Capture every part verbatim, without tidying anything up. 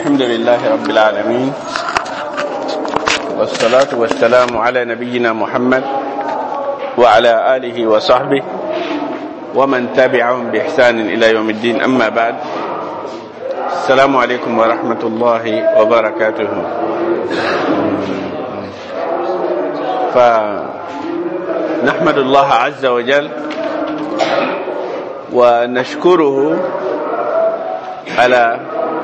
الحمد لله رب العالمين، والصلاة والسلام على نبينا محمد وعلى آله وصحبه ومن تبعهم بإحسان إلى يوم الدين. أما بعد، السلام عليكم ورحمة الله وبركاته. فنحمد الله عز وجل ونشكره على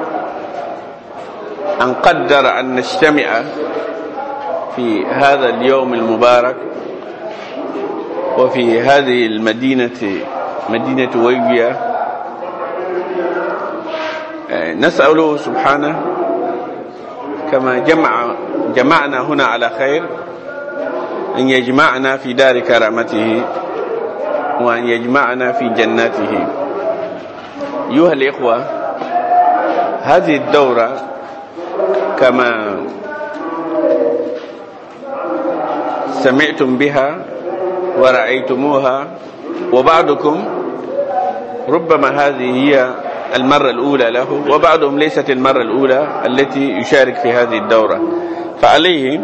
أن قدر أن نجتمع في هذا اليوم المبارك وفي هذه المدينة مدينة ويبيا. نسأله سبحانه كما جمع جمعنا هنا على خير أن يجمعنا في دار كرامته وأن يجمعنا في جناته. أيها الإخوة، هذه الدورة كما سمعتم بها ورأيتموها، وبعضكم ربما هذه هي المرة الأولى له، وبعضهم ليست المرة الأولى التي يشارك في هذه الدورة. فعليه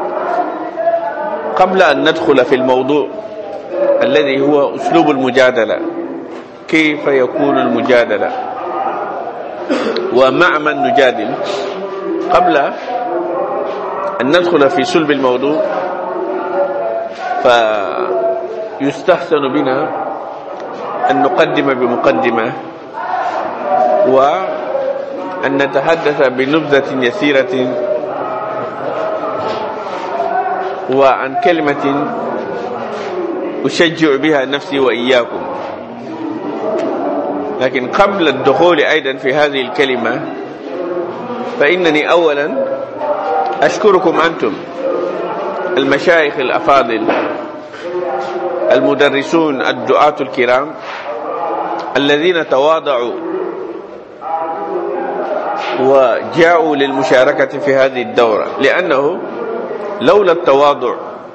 قبل أن ندخل في الموضوع الذي هو أسلوب المجادلة، كيف يكون المجادلة ومع من نجادل، قبل أن ندخل في صلب الموضوع فيستحسن بنا أن نقدم بمقدمة وأن نتحدث بنبذة يسيرة وعن كلمة أشجع بها نفسي وإياكم. لكن قبل الدخول أيضا في هذه الكلمة، فإنني أولا أشكركم أنتم المشايخ الأفاضل المدرسون الدعاة الكرام الذين تواضعوا وجاءوا للمشاركة في هذه الدورة، لأنه لولا التواضع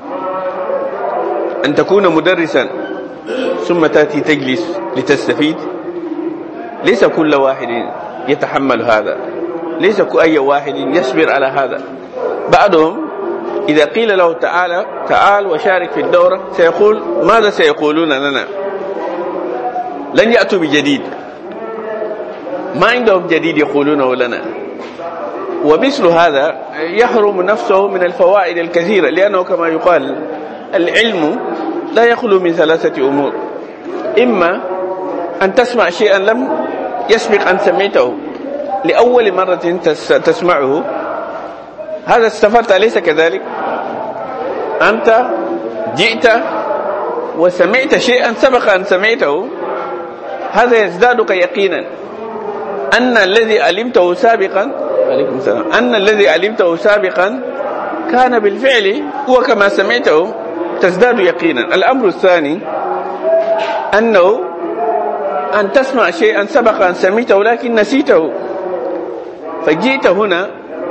أن تكون مدرسا ثم تأتي تجلس لتستفيد، ليس كل واحد يتحمل هذا، ليس أي واحد يصبر على هذا. بعضهم إذا قيل له تعال تعال وشارك في الدورة سيقول ماذا سيقولون لنا؟ لن يأتوا بجديد، ما عندهم جديد يقولونه لنا. ومثل هذا يحرم نفسه من الفوائد الكثيرة، لأنه كما يقال العلم لا يخلو من ثلاثة أمور: إما أن تسمع شيئا لم يسبق أن سمعته لأول مرة تسمعه، هذا استفدت، أليس كذلك؟ أنت جئت وسمعت شيئا سبق أن سمعته، هذا يزدادك يقينا أن الذي علمته سابقا عليكم السلام أن الذي علمته سابقا كان بالفعل هو كما سمعته، تزداد يقينا. الأمر الثاني أنه أن تسمع شيئا سبق أن سمعته لكن نسيته، فجئت هنا،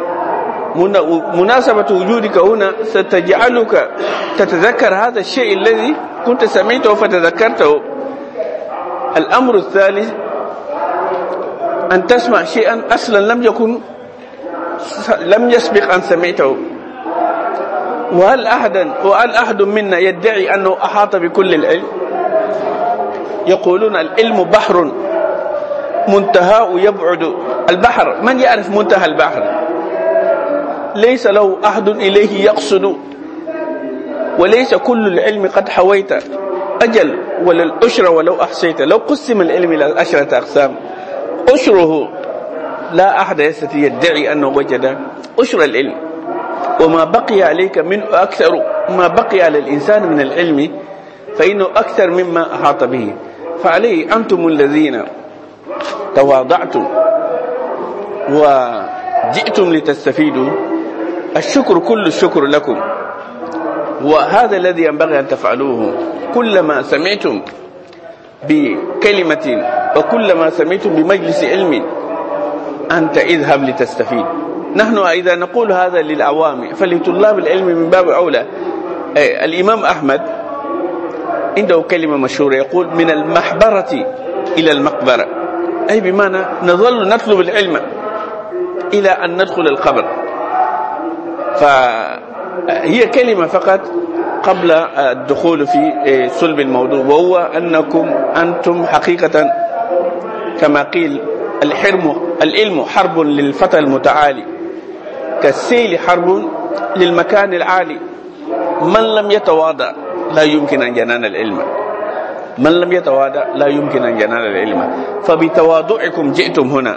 مناسبة وجودك هنا ستجعلك تتذكر هذا الشيء الذي كنت سمعته فتذكرته. الأمر الثالث أن تسمع شيئا أصلا لم يكن لم يسبق أن سمعته. وهل أحد وهل أحد منا يدعي أنه أحاط بكل العلم؟ يقولون العلم بحر منتهاه يبعد. البحر من يعرف منتهى البحر؟ ليس له أحد إليه يقصد، وليس كل العلم قد حويت. أجل وللأشر ولو أحصيت. لو قسم العلم إلى عشرة أقسام، أشره لا أحد يستطيع يدعي أنه وجد أشر العلم، وما بقي عليك من أكثر ما بقي على الإنسان من العلم فإنه أكثر مما أحاط به. فعليه أنتم الذين تواضعتم وجئتم لتستفيدوا، الشكر كل الشكر لكم، وهذا الذي ينبغي أن تفعلوه. كلما سمعتم بكلمة وكلما سمعتم بمجلس علم أنت اذهب لتستفيد. نحن إذا نقول هذا للعوام فلطلاب العلم من باب أولى. الإمام أحمد عنده كلمة مشهورة يقول: من المحبرة إلى المقبرة، أي بمعنى نظل نطلب العلم إلى أن ندخل القبر. فهي كلمة فقط قبل الدخول في صلب الموضوع، وهو أنكم أنتم حقيقة كما قيل الحرم العلم حرب للفتى المتعالي، كالسيل حرب للمكان العالي. من لم يتواضع لا يمكن أن ينال العلم، من لم يتواضع لا يمكن أن ينال العلم. فبتواضعكم جئتم هنا،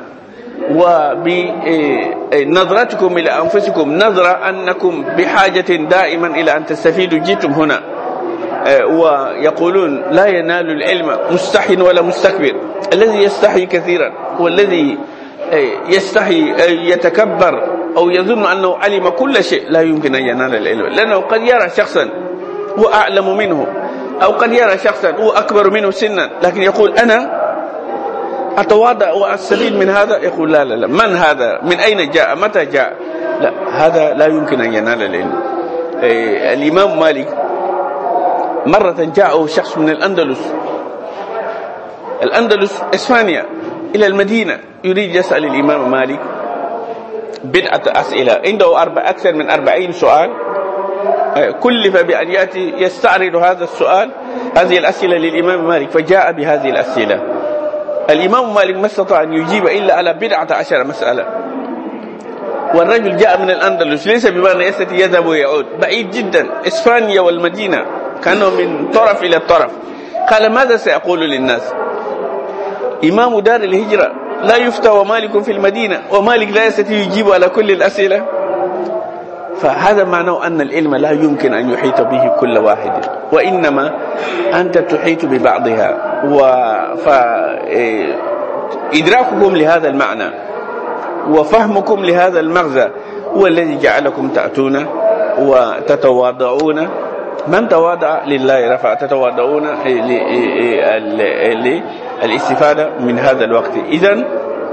وبنظرتكم إلى أنفسكم نظرة أنكم بحاجة دائما إلى أن تستفيدوا جئتم هنا. ويقولون لا ينال العلم مستحي ولا مستكبر. الذي يستحي كثيرا والذي يستحي يتكبر أو يظن أنه علم كل شيء لا يمكن أن ينال العلم، لأنه قد يرى شخصا هو أعلم منه، أو قد يرى شخصا هو أكبر منه سنا، لكن يقول أنا أتواضع وأستفيد من هذا. يقول لا لا لا، من هذا؟ من أين جاء؟ متى جاء؟ لا، هذا لا يمكن أن ينال العلم. الإمام مالك مرة جاءه شخص من الأندلس، الأندلس إسبانيا، إلى المدينة، يريد يسأل الإمام مالك بدعة أسئلة، عنده أربع أكثر من أربعين سؤال، كلف بأن يأتي يستعرض هذا السؤال هذه الأسئلة للإمام مالك، فجاء بهذه الأسئلة. الإمام مالك ما استطاع أن يجيب إلا على بدعة عشر مسألة، والرجل جاء من الأندلس، ليس بمعنى يستطيع يذهب ويعود، بعيد جدا، إسبانيا والمدينة كانوا من طرف إلى الطرف. قال ماذا سيقول للناس؟ إمام دار الهجرة لا يفتى ومالك في المدينة، ومالك لا يستطيع يجيب على كل الأسئلة. فهذا معناه أن العلم لا يمكن أن يحيط به كل واحد، وإنما أنت تحيط ببعضها. فإدراككم لهذا المعنى وفهمكم لهذا المغزى هو الذي جعلكم تأتون وتتواضعون. من تواضع لله رفع، تتواضعون للاستفادة من هذا الوقت. إذن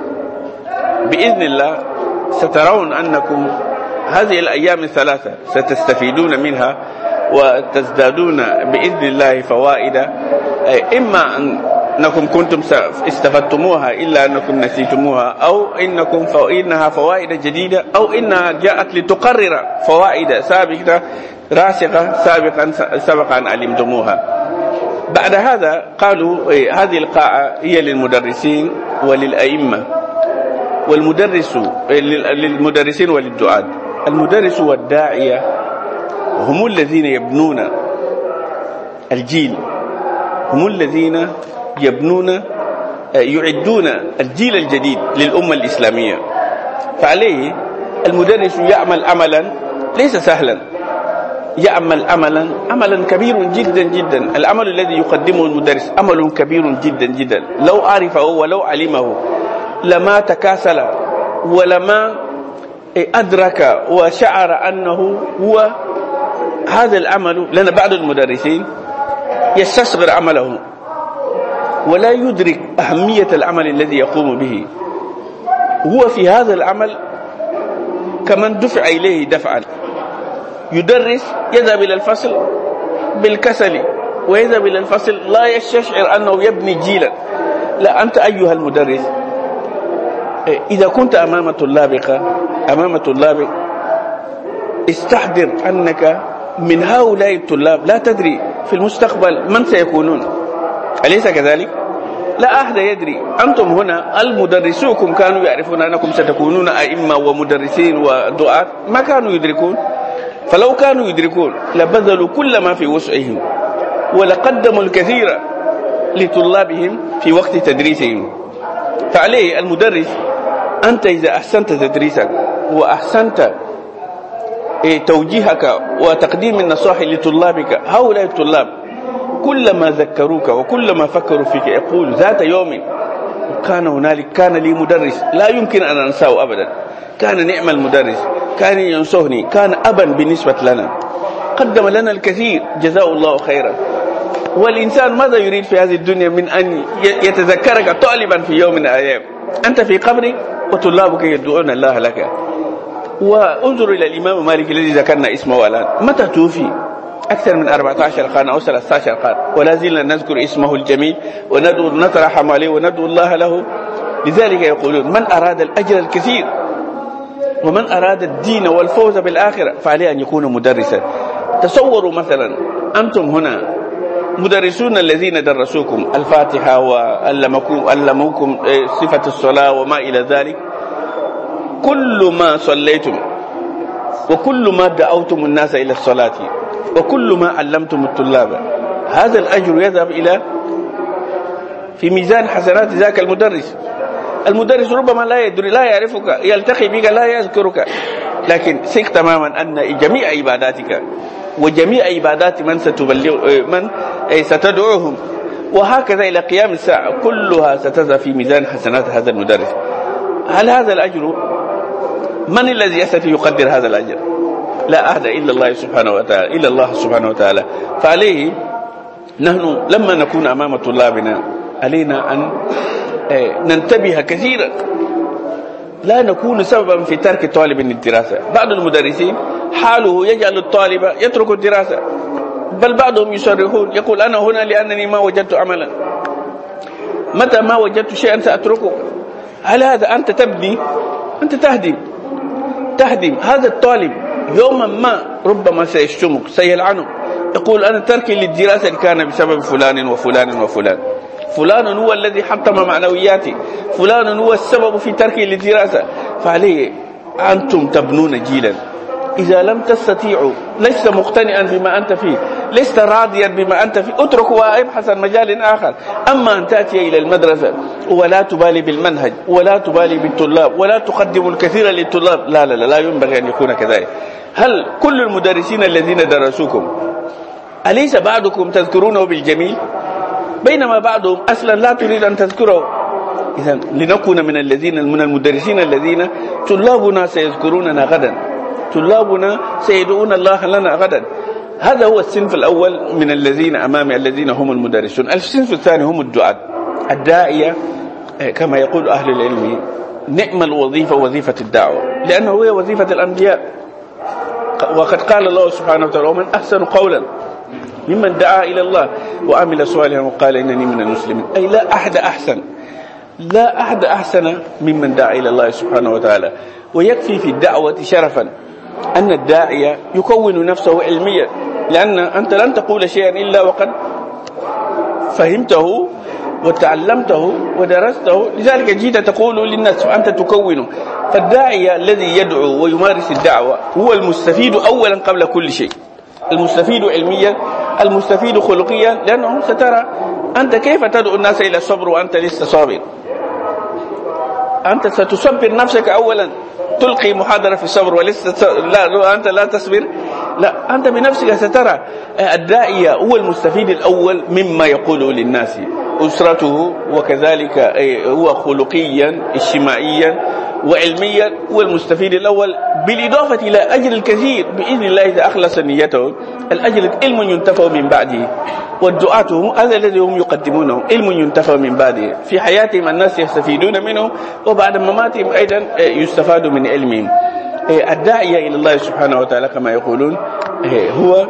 بإذن الله سترون أنكم هذه الأيام الثلاثة ستستفيدون منها وتزدادون بإذن الله فوائد، إما أنكم كنتم استفدتموها إلا أنكم نسيتموها، أو إنكم إنها فوائد جديدة، أو إنها جاءت لتقرر فوائد سابقة راسخة سابقا سبقا علمتموها. بعد هذا قالوا هذه القاعة هي للمدرسين وللأئمة، والمدرس للمدرسين وللدعاة. المدرس والداعية هم الذين يبنون الجيل، هم الذين يبنون يعدون الجيل الجديد للأمة الإسلامية. فعليه المدرس يعمل عملا ليس سهلا، يعمل عملا عملا كبير جدا جدا. العمل الذي يقدمه المدرس عمل كبير جدا جدا، لو عرفه ولو علمه لما تكاسل ولما أدرك وشعر أنه هو هذا العمل. لأن بعض المدرسين يستصغر عمله ولا يدرك أهمية العمل الذي يقوم به، هو في هذا العمل كمن دفع إليه دفعا. يدرس يذهب إلى الفصل بالكسل، ويذهب إلى الفصل لا يستشعر أنه يبني جيلا. لا، أنت أيها المدرس إذا كنت أمام طلابك أمام طلابك استحضر أنك من هؤلاء الطلاب، لا تدري في المستقبل من سيكونون، أليس كذلك؟ لا أحد يدري. أنتم هنا المدرسوكم كانوا يعرفون أنكم ستكونون أئمة ومدرسين ودعاة، ما كانوا يدركون. فلو كانوا يدركون لبذلوا كل ما في وسعهم ولقدموا الكثير لطلابهم في وقت تدريسهم. فعليه المدرس أنت إذا أحسنت تدريسك وأحسنت توجيهك وتقديم النصائح لطلابك، هؤلاء الطلاب كلما ذكروك وكلما فكروا فيك يقول ذات يوم كان هنالك كان لي مدرس لا يمكن أن أنساه أبدا، كان نعم المدرس، كان ينصحني، كان أبا بالنسبة لنا، قدم لنا الكثير، جزاه الله خيرا. والإنسان ماذا يريد في هذه الدنيا من أن يتذكرك طالبا في يوم من الأيام؟ أنت في قبرك وطلابك يدعون الله لك. وانظر إلى الإمام مالك الذي ذكرنا اسمه الآن، متى توفي؟ أكثر من أربعة عشر قرن أو ثلاثة عشر قرن، ولا زلنا نذكر اسمه الجميل وندعو نترحم عليه وندعو الله له. لذلك يقولون من أراد الأجر الكثير ومن أراد الدين والفوز بالآخرة فعليه أن يكون مدرسا. تصوروا مثلا أنتم هنا مدرسون الذين درسوكم الفاتحة وعلموكم صفة الصلاة وما إلى ذلك، كل ما صليتم وكل ما دعوتم الناس إلى الصلاة وكل ما علمتم الطلاب، هذا الأجر يذهب إلى في ميزان حسنات ذاك المدرس. المدرس ربما لا يدري، لا يعرفك، يلتقي بك لا يذكرك، لكن ثق تماما أن جميع عباداتك وجميع عبادات من ستبلغ من ستدعوهم وهكذا إلى قيام الساعة كلها ستذهب في ميزان حسنات هذا المدرس. هل هذا الأجر من الذي يستطيع يقدر هذا الأجر؟ لا أحد إلا الله سبحانه وتعالى، إلا الله سبحانه وتعالى. فعليه نحن لما نكون أمام طلابنا علينا أن ننتبه كثيرا، لا نكون سببا في ترك طالب الدراسة. بعض المدرسين حاله يجعل الطالب يترك الدراسة، بل بعضهم يصرحون يقول أنا هنا لأنني ما وجدت عملا، متى ما وجدت شيئا سأتركه. هل هذا أنت تبني؟ أنت تهدم تهدم هذا الطالب يوما ما ربما سيشتمك سيلعنك، يقول أنا تركي للدراسة كان بسبب فلان وفلان وفلان، فلان هو الذي حطم معنوياتي، فلان هو السبب في تركي للدراسة. فعليه أنتم تبنون جيلا إذا لم تستطيعوا، لست مقتنعا بما أنت فيه، لست راضيا بما أنت فيه، اترك وابحث عن مجال آخر. أما أن تأتي إلى المدرسة ولا تبالي بالمنهج ولا تبالي بالطلاب ولا تقدم الكثير للطلاب، لا لا لا, لا ينبغي أن يكون كذلك. هل كل المدرسين الذين درسوكم أليس بعضكم تذكرونه بالجميل بينما بعضهم أصلا لا تريد أن تذكره؟ إذن لنكون من الذين من المدرسين الذين طلابنا سيذكروننا غدا، طلابنا سيدعون الله لنا غدا. هذا هو الصنف الأول من الذين أمامي الذين هم المدرسون. الصنف الثاني هم الدعاة. الداعية كما يقول أهل العلم نعم الوظيفة وظيفة الدعوة، لأنه هي وظيفة الأنبياء. وقد قال الله سبحانه وتعالى ومن أحسن قولا ممن دعا إلى الله وعمل صالحا وقال إنني من المسلمين. أي لا أحد أحسن، لا أحد أحسن ممن دعا إلى الله سبحانه وتعالى. ويكفي في الدعوة شرفا أن الداعية يكون نفسه علميا، لأن أنت لن تقول شيئا إلا وقد فهمته وتعلمته ودرسته، لذلك جيت تقول للناس فأنت تكونه. فالداعية الذي يدعو ويمارس الدعوة هو المستفيد أولا قبل كل شيء، المستفيد علميا، المستفيد خلقيا، لأنه سترى أنت كيف تدعو الناس إلى الصبر وأنت لست صابر. أنت ستصبر نفسك أولا، تلقي محاضرة في الصبر ولسه لا أنت لا تصبر، لا أنت بنفسك سترى. الداعية هو المستفيد الأول مما يقوله للناس، أسرته وكذلك هو خلقيا اجتماعيا وعلميا هو المستفيد الأول، بالإضافة إلى أجر الكثير بإذن الله إذا أخلص نيته. الأجر علم ينتفع من بعده، والدعاة هذا الذي هم يقدمونه علم ينتفع من بعده، في حياتهم الناس يستفيدون منه وبعد مماتهم أيضا يستفاد من علمهم. الداعية إلى الله سبحانه وتعالى كما يقولون هو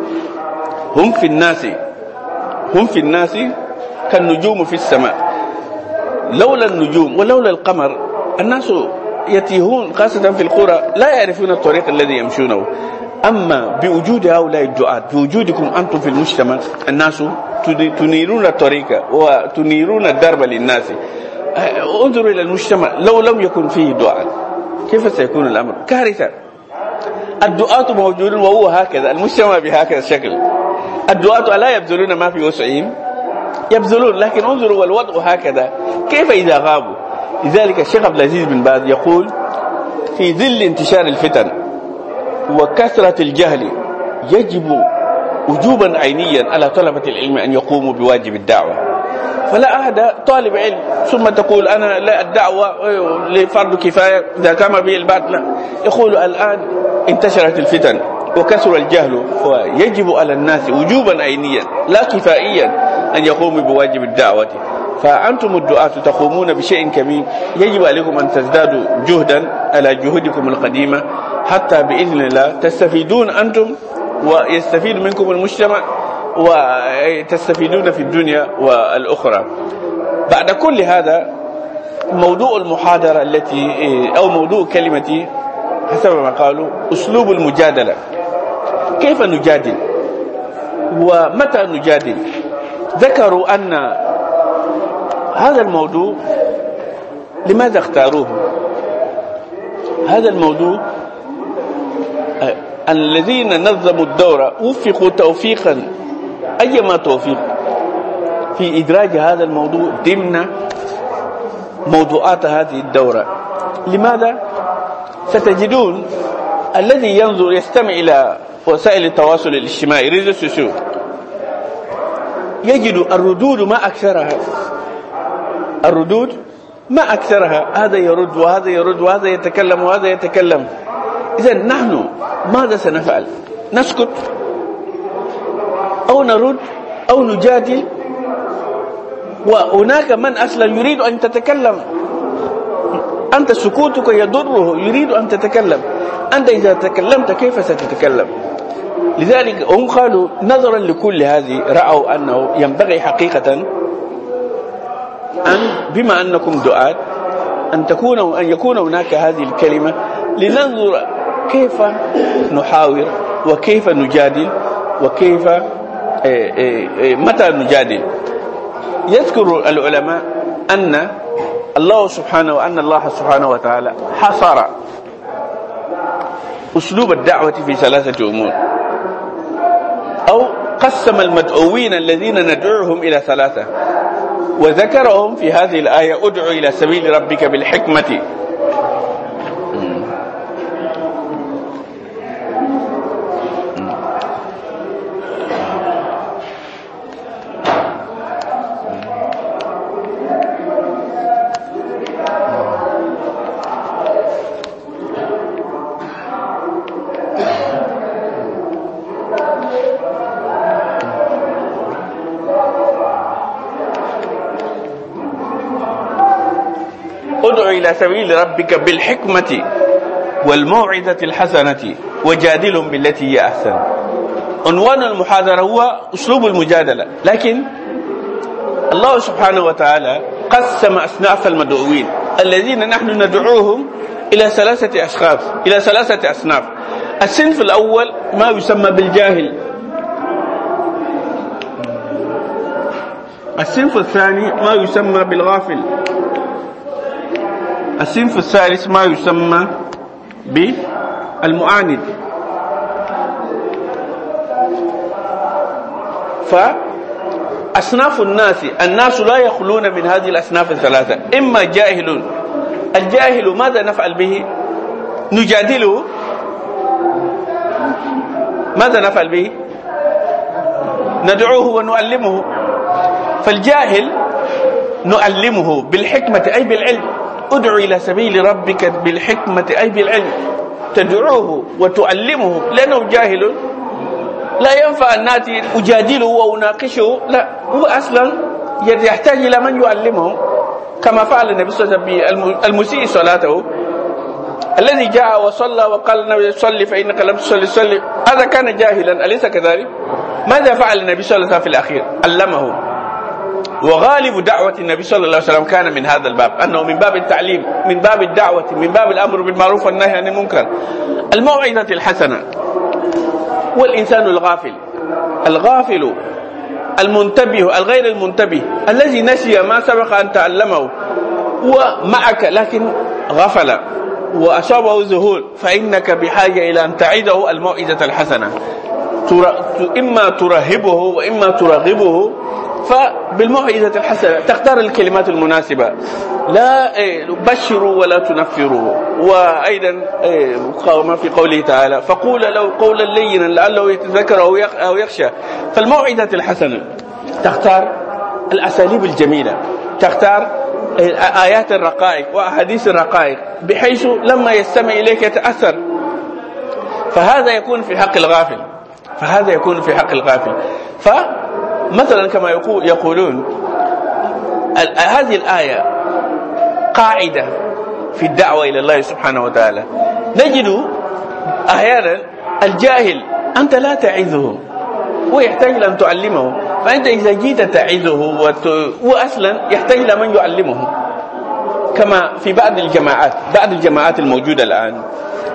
هم في الناس هم في الناس كالنجوم في السماء، لولا النجوم ولولا القمر الناس يتيهون، خاصة في القرى لا يعرفون الطريق الذي يمشونه. أما بوجود هؤلاء الدعاة، بوجودكم أنتم في المجتمع، الناس تنيرون الطريق وتنيرون الدرب للناس. انظروا إلى المجتمع لو لم يكن فيه دعاة كيف سيكون الأمر؟ كارثة. الدعاة موجودون وهو هكذا، المجتمع بهكذا الشكل. الدعاة لا يبذلون ما في وسعهم، يبذلون، لكن انظروا والوضع هكذا، كيف إذا غابوا؟ لذلك الشيخ عبد العزيز بن باز يقول في ظل انتشار الفتن وكثرة الجهل يجب وجوبا عينيا على طلبة العلم أن يقوموا بواجب الدعوة. فلا أحد طالب علم ثم تقول أنا لا الدعوة لفرض كفاية إذا قام به البعض، لا، يقول الآن انتشرت الفتن وكثر الجهل ويجب على الناس وجوبا عينيا لا كفائيا أن يقوموا بواجب الدعوة. فأنتم الدعاة تقومون بشيء كبير، يجب عليكم أن تزدادوا جهدا على جهودكم القديمة حتى بإذن الله تستفيدون أنتم ويستفيد منكم المجتمع وتستفيدون في الدنيا والأخرى. بعد كل هذا موضوع المحاضرة التي أو موضوع كلمتي حسب ما قالوا أسلوب المجادلة. كيف نجادل ومتى نجادل؟ ذكروا أن هذا الموضوع لماذا اختاروه؟ هذا الموضوع الذين نظموا الدورة وفقوا توفيقا أيما توفيق في إدراج هذا الموضوع ضمن موضوعات هذه الدورة. لماذا؟ ستجدون الذي ينظر يستمع إلى وسائل التواصل الاجتماعي ريزو سوسو يجد الردود ما أكثرها، الردود ما أكثرها، هذا يرد وهذا يرد وهذا يتكلم وهذا يتكلم. إذن نحن ماذا سنفعل؟ نسكت أو نرد أو نجادل؟ وهناك من أصلا يريد أن تتكلم، أنت سكوتك يضره، يريد أن تتكلم، أنت إذا تكلمت كيف ستتكلم؟ لذلك هم قالوا نظرا لكل هذه رأوا أنه ينبغي حقيقة أن بما أنكم دعاة أن تكون أن يكون هناك هذه الكلمة لننظر كيف نحاور وكيف نجادل وكيف متى نجادل. يذكر العلماء أن الله سبحانه وأن الله سبحانه وتعالى حصر أسلوب الدعوة في ثلاثة أمور، أو قسم المدعوين الذين ندعوهم إلى ثلاثة، وذكرهم في هذه الآية ادع إلى سبيل ربك بالحكمة. ادع إلى سبيل ربك بالحكمة والموعظة الحسنة وجادلهم بالتي هي أحسن. عنوان المحاضرة هو أسلوب المجادلة، لكن الله سبحانه وتعالى قسم أصناف المدعوين الذين نحن ندعوهم إلى ثلاثة أشخاص، إلى ثلاثة أصناف. الصنف الأول ما يسمى بالجاهل، الصنف الثاني ما يسمى بالغافل، الصنف الثالث ما يسمى بالمعاند. فأصناف الناس الناس لا يخلون من هذه الأصناف الثلاثة. إما جاهل، الجاهل ماذا نفعل به؟ نجادله. ماذا نفعل به؟ ندعوه ونعلمه. فالجاهل نعلمه بالحكمة أي بالعلم، ادعو إلى سبيل ربك بالحكمة أي بالعلم، تدعوه وتعلمه، لأنه جاهل لا ينفع أن نأتي أجادله وأناقشه، لا، هو أصلا يحتاج إلى من يعلمه، كما فعل النبي صلى الله عليه وسلم المسيء صلاته الذي جاء وصلى وقال النبي صلي فإنك لم تصلي صلي، هذا كان جاهلا أليس كذلك؟ ماذا فعل النبي صلى الله عليه وسلم في الأخير؟ علمه. وغالب دعوة النبي صلى الله عليه وسلم كان من هذا الباب، أنه من باب التعليم، من باب الدعوة، من باب الأمر بالمعروف والنهي عن المنكر. الموعظة الحسنة. والإنسان الغافل، الغافل المنتبه الغير المنتبه الذي نسي ما سبق أن تعلمه ومعك لكن غفل وأصابه ذهول، فإنك بحاجة إلى أن تعيده الموعظة الحسنة، إما ترهبه وإما ترغبه. فبالموعظة الحسنة تختار الكلمات المناسبة، لا بشروا ولا تنفروا. وأيضا ما في قوله تعالى فقول له قولا لينا لعله يتذكر أو يخشى. فالموعظة الحسنة تختار الأساليب الجميلة، تختار آيات الرقائق وأحاديث الرقائق بحيث لما يستمع إليك يتأثر. فهذا يكون في حق الغافل، فهذا يكون في حق الغافل. فمثلا كما يقولون هذه الآية قاعدة في الدعوة إلى الله سبحانه وتعالى. نجد أحيانا الجاهل أنت لا تعظه، هو يحتاج أن تعلمه، فأنت إذا جيت تعظه وت... هو أصلا يحتاج إلى من يعلمه. كما في بعض الجماعات بعض الجماعات الموجودة الآن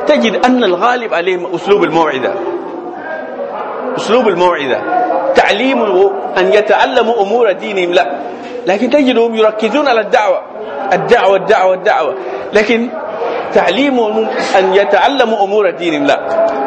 تجد أن الغالب عليهم أسلوب الموعظة، أسلوب الموعظة تعليم أن يتعلموا أمور دينهم لا، لكن تجدهم يركزون على الدعوة الدعوة الدعوة الدعوة، لكن تعليمهم أن يتعلموا أمور دينهم لا.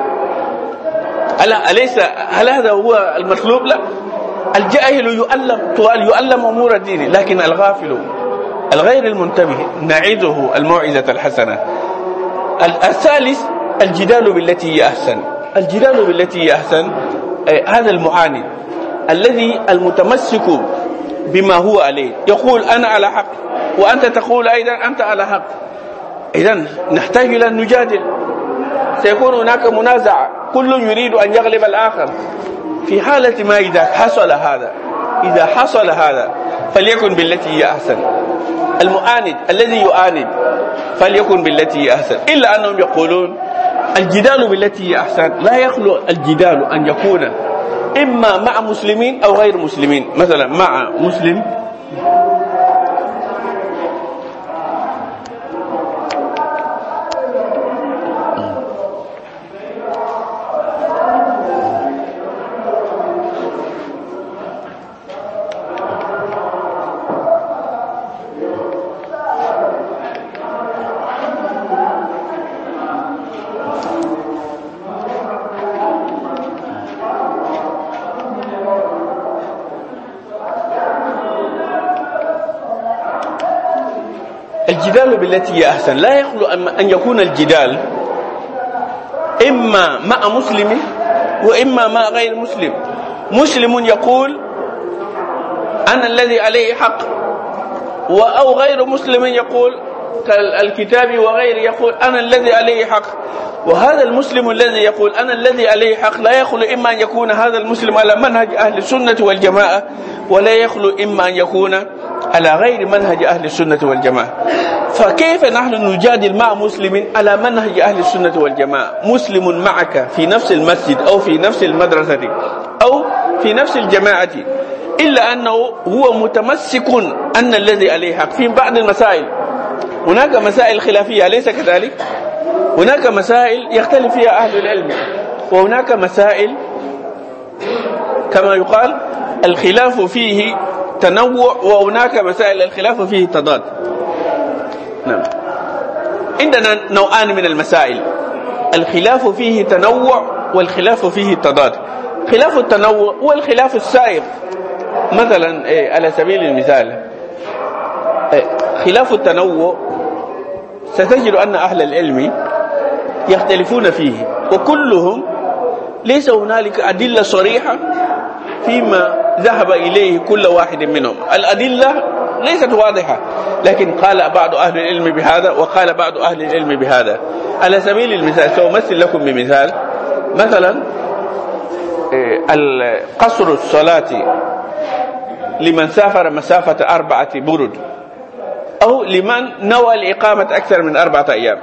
أليس هل هذا هو المطلوب؟ لا. الجاهل يؤلم يؤلم أمور الدين، لكن الغافل الغير المنتبه نعيده الموعظة الحسنة. الثالث الجدال بالتي هي أحسن. الجدال بالتي هي أحسن هذا المعاند الذي المتمسك بما هو عليه يقول أنا على حق وأنت تقول أيضا أنت على حق، إذن نحتاج إلى أن نجادل، سيكون هناك منازعة، كل يريد أن يغلب الآخر. في حالة ما إذا حصل هذا إذا حصل هذا فليكن بالتي هي أحسن. المعاند الذي يعاند فليكن بالتي هي أحسن، إلا أنهم يقولون الجدال بالتي هي أحسن لا يخلو الجدال أن يكون إما مع مسلمين أو غير مسلمين. مثلا مع مسلم الجدال بالتي هي أحسن لا يخلو أن يكون الجدال إما مع مسلم وإما مع غير مسلم. مسلم يقول أنا الذي عليه حق، أو غير مسلم يقول كالكتاب وغيره يقول أنا الذي عليه حق. وهذا المسلم الذي يقول أنا الذي عليه حق لا يخلو إما أن يكون هذا المسلم على منهج أهل السنة والجماعة، ولا يخلو إما أن يكون على غير منهج أهل السنة والجماعة. فكيف نحن نجادل مع مسلم على منهج أهل السنة والجماعة؟ مسلم معك في نفس المسجد أو في نفس المدرسة أو في نفس الجماعة، إلا أنه هو متمسك أن الذي عليه حق في بعض المسائل. هناك مسائل خلافية أليس كذلك؟ هناك مسائل يختلف فيها أهل العلم، وهناك مسائل كما يقال الخلاف فيه تنوع، وهناك مسائل الخلاف فيه تضاد. نعم، عندنا نوعان من المسائل، الخلاف فيه تنوع والخلاف فيه تضاد. خلاف التنوع هو الخلاف السائغ. مثلا على سبيل المثال خلاف التنوع ستجد أن أهل العلم يختلفون فيه، وكلهم ليس هنالك أدلة صريحة فيما ذهب إليه كل واحد منهم. الأدلة ليست واضحة، لكن قال بعض أهل العلم بهذا وقال بعض أهل العلم بهذا. على سبيل المثال سأمثل لكم بمثال، مثلا قصر الصلاة لمن سافر مسافة أربعة برد، أو لمن نوى الإقامة أكثر من أربعة أيام.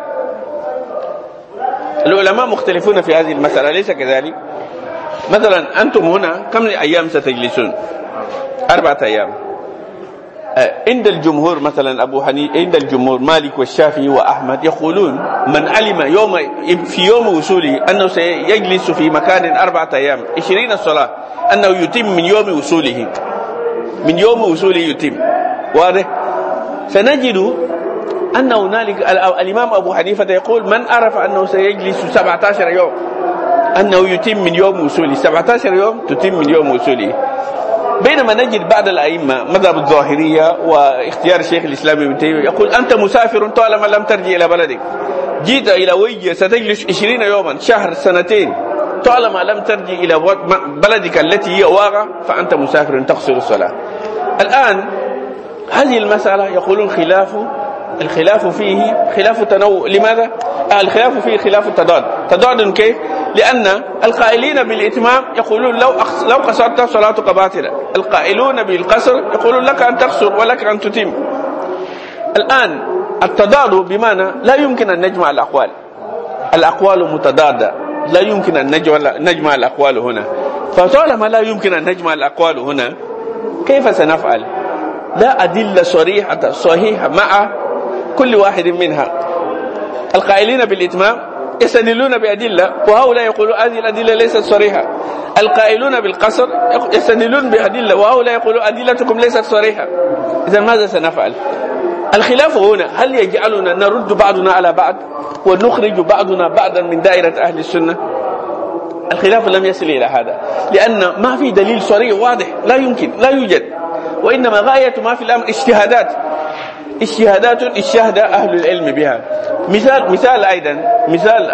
العلماء مختلفون في هذه المسألة، ليس كذلك؟ مثلا أنتم هنا كم أيام ستجلسون؟ أربعة أيام. عند الجمهور مثلا أبو حنيفة، عند الجمهور مالك والشافعي وأحمد يقولون من علم يوم في يوم وصوله أنه سيجلس في مكان أربعة أيام عشرين الصلاة أنه يتم من يوم وصوله، من يوم وصوله يتم. واضح؟ سنجد أن هنالك الإمام أبو حنيفة يقول من عرف أنه سيجلس سبعة عشر يوم أنه يتم من يوم وصوله، سبعة عشر يوم تتم من يوم وصوله. بينما نجد بعض الأئمة مذهب الظاهرية واختيار الشيخ الإسلام ابن تيمية يقول أنت مسافر طالما لم ترجع إلى بلدك، جيت إلى وجه ستجلس عشرين يوما، شهر، سنتين، طالما لم ترجع إلى بلدك التي هي واقع فأنت مسافر تقصر الصلاة. الآن هذه المسألة يقولون خلاف الخلاف فيه خلاف تنوع. لماذا؟ الخلاف فيه خلاف التضاد. تضاد كيف؟ لأن القائلين بالإتمام يقولون لو لو قصرت صلاتك باطلة، القائلون بالقصر يقولون لك أن تقصر ولك أن تتم. الآن التضاد بمعنى لا يمكن أن نجمع الأقوال، الأقوال متضادة، لا يمكن أن نجمع الأقوال هنا. فطالما لا يمكن أن نجمع الأقوال هنا كيف سنفعل؟ لا أدلة صريحة صحيحة مع كل واحد منها. القائلين بالإتمام يستدلون بأدلة وهؤلاء يقولون هذه الأدلة ليست صريحة. القائلون بالقصر يستدلون بأدلة وهؤلاء يقولون أدلتكم ليست صريحة. إذا ماذا سنفعل؟ الخلاف هنا هل يجعلنا نرد بعضنا على بعض ونخرج بعضنا بعضا من دائرة أهل السنة؟ الخلاف لم يصل إلى هذا، لأن ما في دليل صريح واضح، لا يمكن، لا يوجد، وإنما غاية ما في الأمر اجتهادات اجتهادات اجتهد أهل العلم بها. مثال مثال أيضا مثال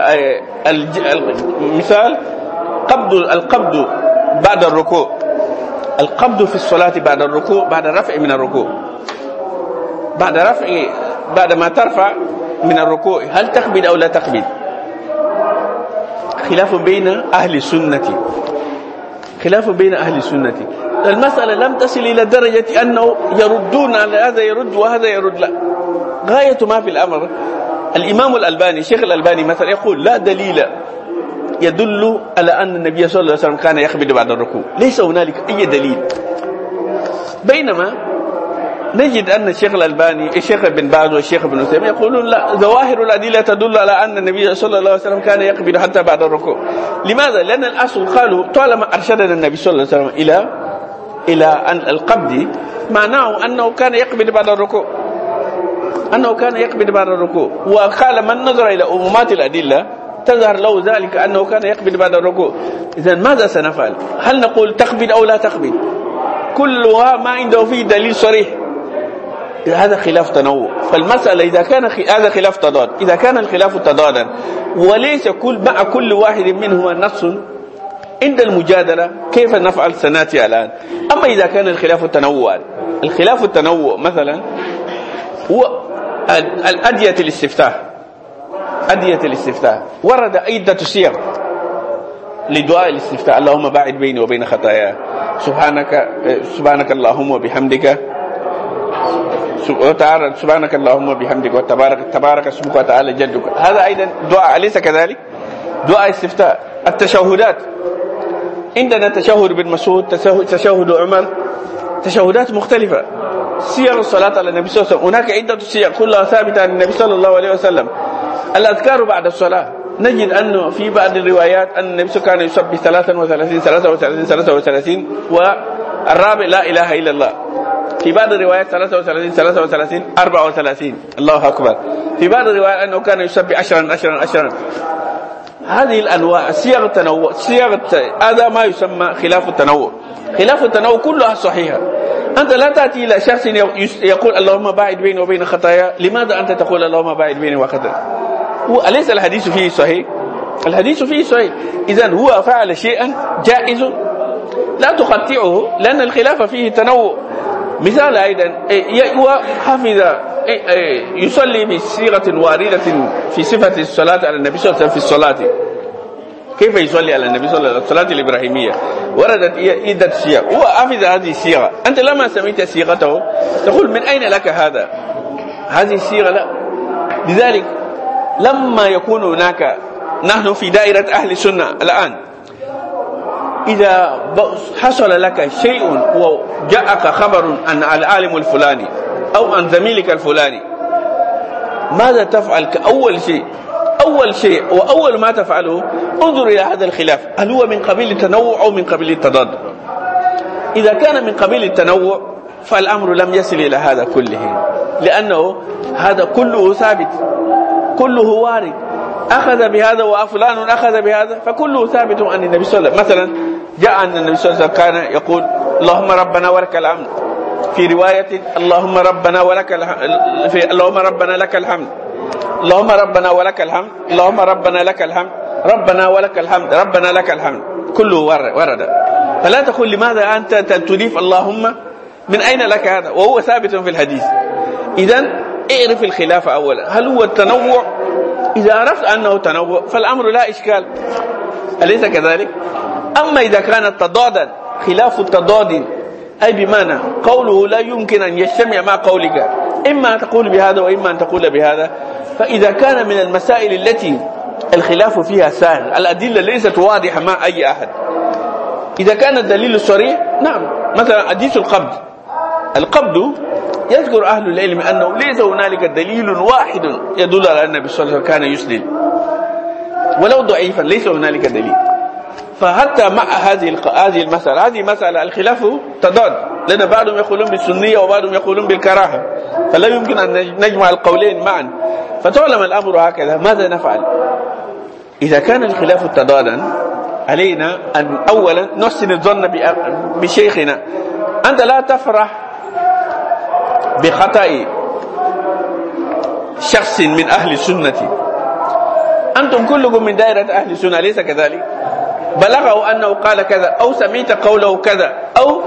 مثال قبض القبض بعد الركوع، القبض في الصلاة بعد الركوع، بعد الرفع من الركوع، بعد رفع بعد ما ترفع من الركوع هل تقبض أو لا تقبض؟ خلاف بين أهل السنة، خلاف بين أهل السنة. المسألة لم تصل إلى درجة أنه يردون على هذا يرد وهذا يرد، لا، غاية ما في الأمر. الإمام الألباني الشيخ الألباني مثلا يقول لا دليل يدل على أن النبي صلى الله عليه وسلم كان يقبض بعد الركوع، ليس هنالك أي دليل. بينما نجد أن الشيخ الألباني الشيخ بن باز والشيخ ابن عثيمين يقولون لا، ظواهر الأدلة تدل على أن النبي صلى الله عليه وسلم كان يقبض حتى بعد الركوع. لماذا؟ لأن الأصل قالوا طالما أرشدنا النبي صلى الله عليه وسلم إلى إلى أن القبض معناه أنه كان يقبض بعد الركوع، أنه كان يقبض بعد الركوع. وقال من نظر إلى أمومات الأدلة تظهر له ذلك أنه كان يقبض بعد الركوع. إذا ماذا سنفعل؟ هل نقول تقبض أو لا تقبض؟ كلها ما عنده فيه دليل صريح. هذا خلاف تنوع. فالمسألة إذا كان هذا خلاف تضاد، إذا كان الخلاف تضادا وليس كل مع كل واحد منهما نص عند المجادلة، كيف نفعل؟ سناتي الآن. أما إذا كان الخلاف التنوع، الخلاف التنوع مثلا هو أدية الاستفتاح. أدية الاستفتاح ورد عدة صيغ لدعاء الاستفتاح: اللهم باعد بيني وبين خطاياي، سبحانك سبحانك اللهم وبحمدك، سبحانك اللهم وبحمدك، وتبارك تبارك اسمك وتعالى جدك. هذا أيضا دعاء، أليس كذلك؟ دعاء استفتاء. التشهدات عندنا تشهد بن مسعود، تشهد عمر، تشهدات مختلفة. صيغ الصلاة على النبي صلى الله عليه وسلم هناك عدة صيغ كلها ثابتة عن النبي صلى الله عليه وسلم. الأذكار بعد الصلاة نجد أنه في بعض الروايات أن النبي صلى الله عليه وسلم يسبح ثلاثة وثلاثين ثلاثة وثلاثين ثلاثة وثلاثين والرابع لا إله إلا الله. في بعض الروايات ثلاثة وثلاثين ثلاثة وثلاثين أربعة وثلاثين الله أكبر. في بعض الروايات أنه كان يسبح عشرا عشرا عشرا. هذه الأنواع صيغ التنوع، صيغ هذا ما يسمى خلاف التنوع. خلاف التنوع كلها صحيحة. أنت لا تأتي إلى شخص يقول اللهم باعد بيني وبين خطايا، لماذا أنت تقول اللهم باعد بيني وخطايا؟ أليس الحديث فيه صحيح؟ الحديث فيه صحيح. إذن هو فعل شيئا جائز لا تقطعه، لأن الخلاف فيه تنوع. مثال أيضا هو حفظ يصلي بصيغة واردة في صفة الصلاة على النبي صلى الله عليه وسلم في الصلاة. كيف يصلي على النبي صلى الله عليه وسلم؟ الصلاة الإبراهيمية وردت عدة صيغ، هو حفظ هذه الصيغة. أنت لما سمعت صيغته تقول من أين لك هذا؟ هذه الصيغة لا. لذلك لما يكون هناك نحن في دائرة أهل السنة الآن، إذا حصل لك شيء وجاءك خبر عن العالم الفلاني أو عن زميلك الفلاني، ماذا تفعل كأول شيء؟ أول شيء وأول ما تفعله انظر إلى هذا الخلاف، هل هو من قبيل التنوع أو من قبيل التضاد؟ إذا كان من قبيل التنوع فالأمر لم يصل إلى هذا كله، لأنه هذا كله ثابت، كله وارد. أخذ بهذا وفلان أخذ بهذا، فكله ثابت عن النبي صلى الله عليه وسلم. مثلا جاء أن النبي صلى الله عليه وسلم كان يقول اللهم ربنا ولك الحمد، في رواية اللهم ربنا ولك الحمد، في اللهم ربنا لك الحمد، اللهم ربنا ولك الحمد، اللهم ربنا لك الحمد، ربنا ولك الحمد، ربنا لك الحمد، كله ورد. فلا تقول لماذا أنت تضيف اللهم، من أين لك هذا وهو ثابت في الحديث؟ إذن اعرف الخلاف أولا، هل هو التنوع؟ إذا عرفت أنه تنوع فالأمر لا إشكال، أليس كذلك؟ أما إذا كانت تضادا، خلاف التضاد أي بمعنى قوله لا يمكن أن يجتمع مع قولك، إما أن تقول بهذا وإما أن تقول بهذا، فإذا كان من المسائل التي الخلاف فيها سائغ، الأدلة ليست واضحة مع أي أحد، إذا كان الدليل صريح نعم. مثلا حديث القبض، القبض يذكر أهل العلم أنه ليس هنالك دليل واحد يدل على أن النبي صلى الله عليه وسلم كان يسلل، ولو ضعيفا ليس هنالك دليل. فحتى مع هذه هذه المسألة هذه مسألة الخلاف تضاد، لأن بعضهم يقولون بالسنية وبعضهم يقولون بالكراهة، فلا يمكن أن نجمع القولين معا. فطالما الأمر هكذا ماذا نفعل؟ إذا كان الخلاف تضادا علينا أن أولا نحسن الظن بشيخنا. أنت لا تفرح بخطأ شخص من أهل السنة، أنتم كلكم من دائرة أهل السنة أليس كذلك؟ بلغه أنه قال كذا أو سمعت قوله كذا، أو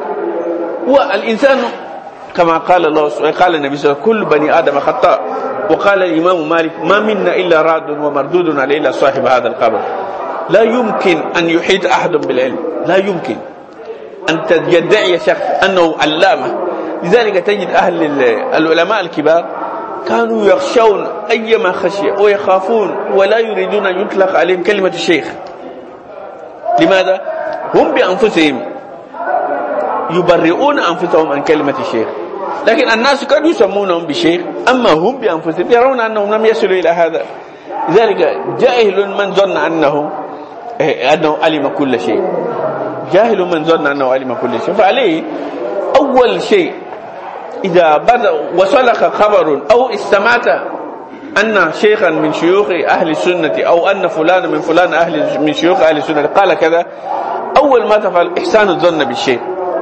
هو الإنسان كما قال الله قال النبي صلى الله عليه وسلم كل بني آدم خطاء. وقال الإمام مالك ما منا إلا راد ومردود عليه إلا صاحب هذا القبر. لا يمكن أن يحيط أحد بالعلم، لا يمكن أن يدعي شخص أنه علامة. لذلك تجد أهل العلماء الكبار كانوا يخشون أيما خشية ويخافون ولا يريدون أن يطلق عليهم كلمة الشيخ. لماذا؟ هم بأنفسهم يبرئون أنفسهم عن كلمة الشيخ، لكن الناس قد يسمونهم بشيخ، أما هم بأنفسهم يرون أنهم لم يصلوا إلى هذا. لذلك جاهل من ظن أنه أنه علم كل شيء، جاهل من ظن أنه علم كل شيء. فعليه أول شيء إذا بدأ وصلك خبر أو استمعت أن شيخا من شيوخ أهل السنة أو أن فلان من فلان أهل من شيوخ أهل السنة قال كذا، أول ما تفعل إحسان الظن بالشيخ.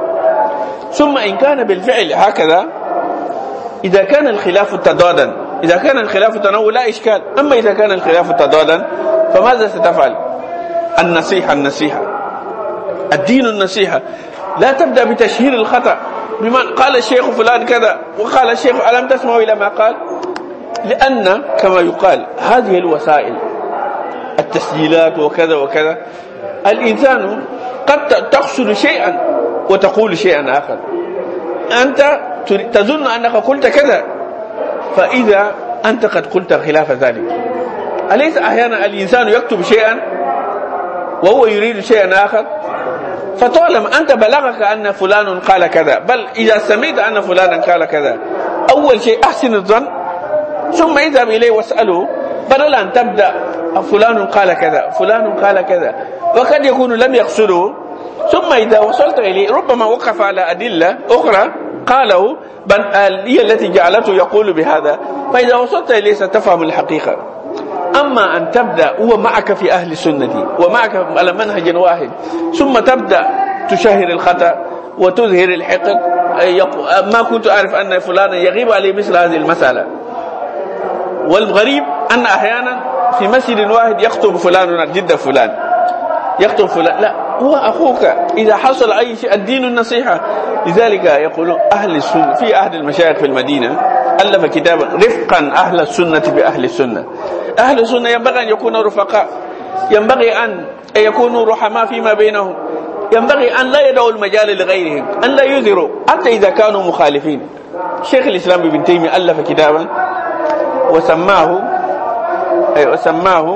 ثم إن كان بالفعل هكذا، إذا كان الخلاف تضادا، إذا كان الخلاف تنوع لا إشكال. أما إذا كان الخلاف تضادا فماذا ستفعل؟ النصيحة النصيحة الدين النصيحة. لا تبدأ بتشهير الخطأ بما قال الشيخ فلان كذا وقال الشيخ ألم تسمعوا إلى ما قال، لأن كما يقال هذه الوسائل التسجيلات وكذا وكذا الإنسان قد تقصد شيئا وتقول شيئا آخر، أنت تظن أنك قلت كذا فإذا أنت قد قلت خلاف ذلك. أليس أحيانا الإنسان يكتب شيئا وهو يريد شيئا آخر؟ فطالما أنت بلغك أن فلان قال كذا، بل إذا سمعت أن فلانا قال كذا، أول شيء أحسن الظن ثم اذهب إليه واسأله، بدل أن تبدأ فلان قال كذا فلان قال كذا وقد يكون لم يقصده. ثم إذا وصلت إليه ربما وقف على أدلة أخرى قاله هي التي جعلته يقول بهذا، فإذا وصلت إليه ستفهم الحقيقة. أما أن تبدأ هو معك في أهل السنة ومعك على منهج واحد ثم تبدأ تشهر الخطأ وتظهر الحقد، ما كنت أعرف أن فلانا يغيب عليه مثل هذه المسألة. والغريب أن أحيانا في مسجد واحد يخطب فلان ضد فلان، يخطب فلان، لا هو أخوك. إذا حصل أي شيء الدين النصيحة. لذلك يقولون أهل السنة في أحد المشايخ في المدينة ألف كتابا رفقا أهل السنة بأهل السنة. أهل السنة ينبغي أن يكونوا رفقاء، ينبغي أن يكونوا رحماء فيما بينهم، ينبغي أن لا يدعوا المجال لغيرهم، أن لا يذروا حتى إذا كانوا مخالفين. شيخ الإسلام ابن تيمية ألف كتابا وسماه وسماه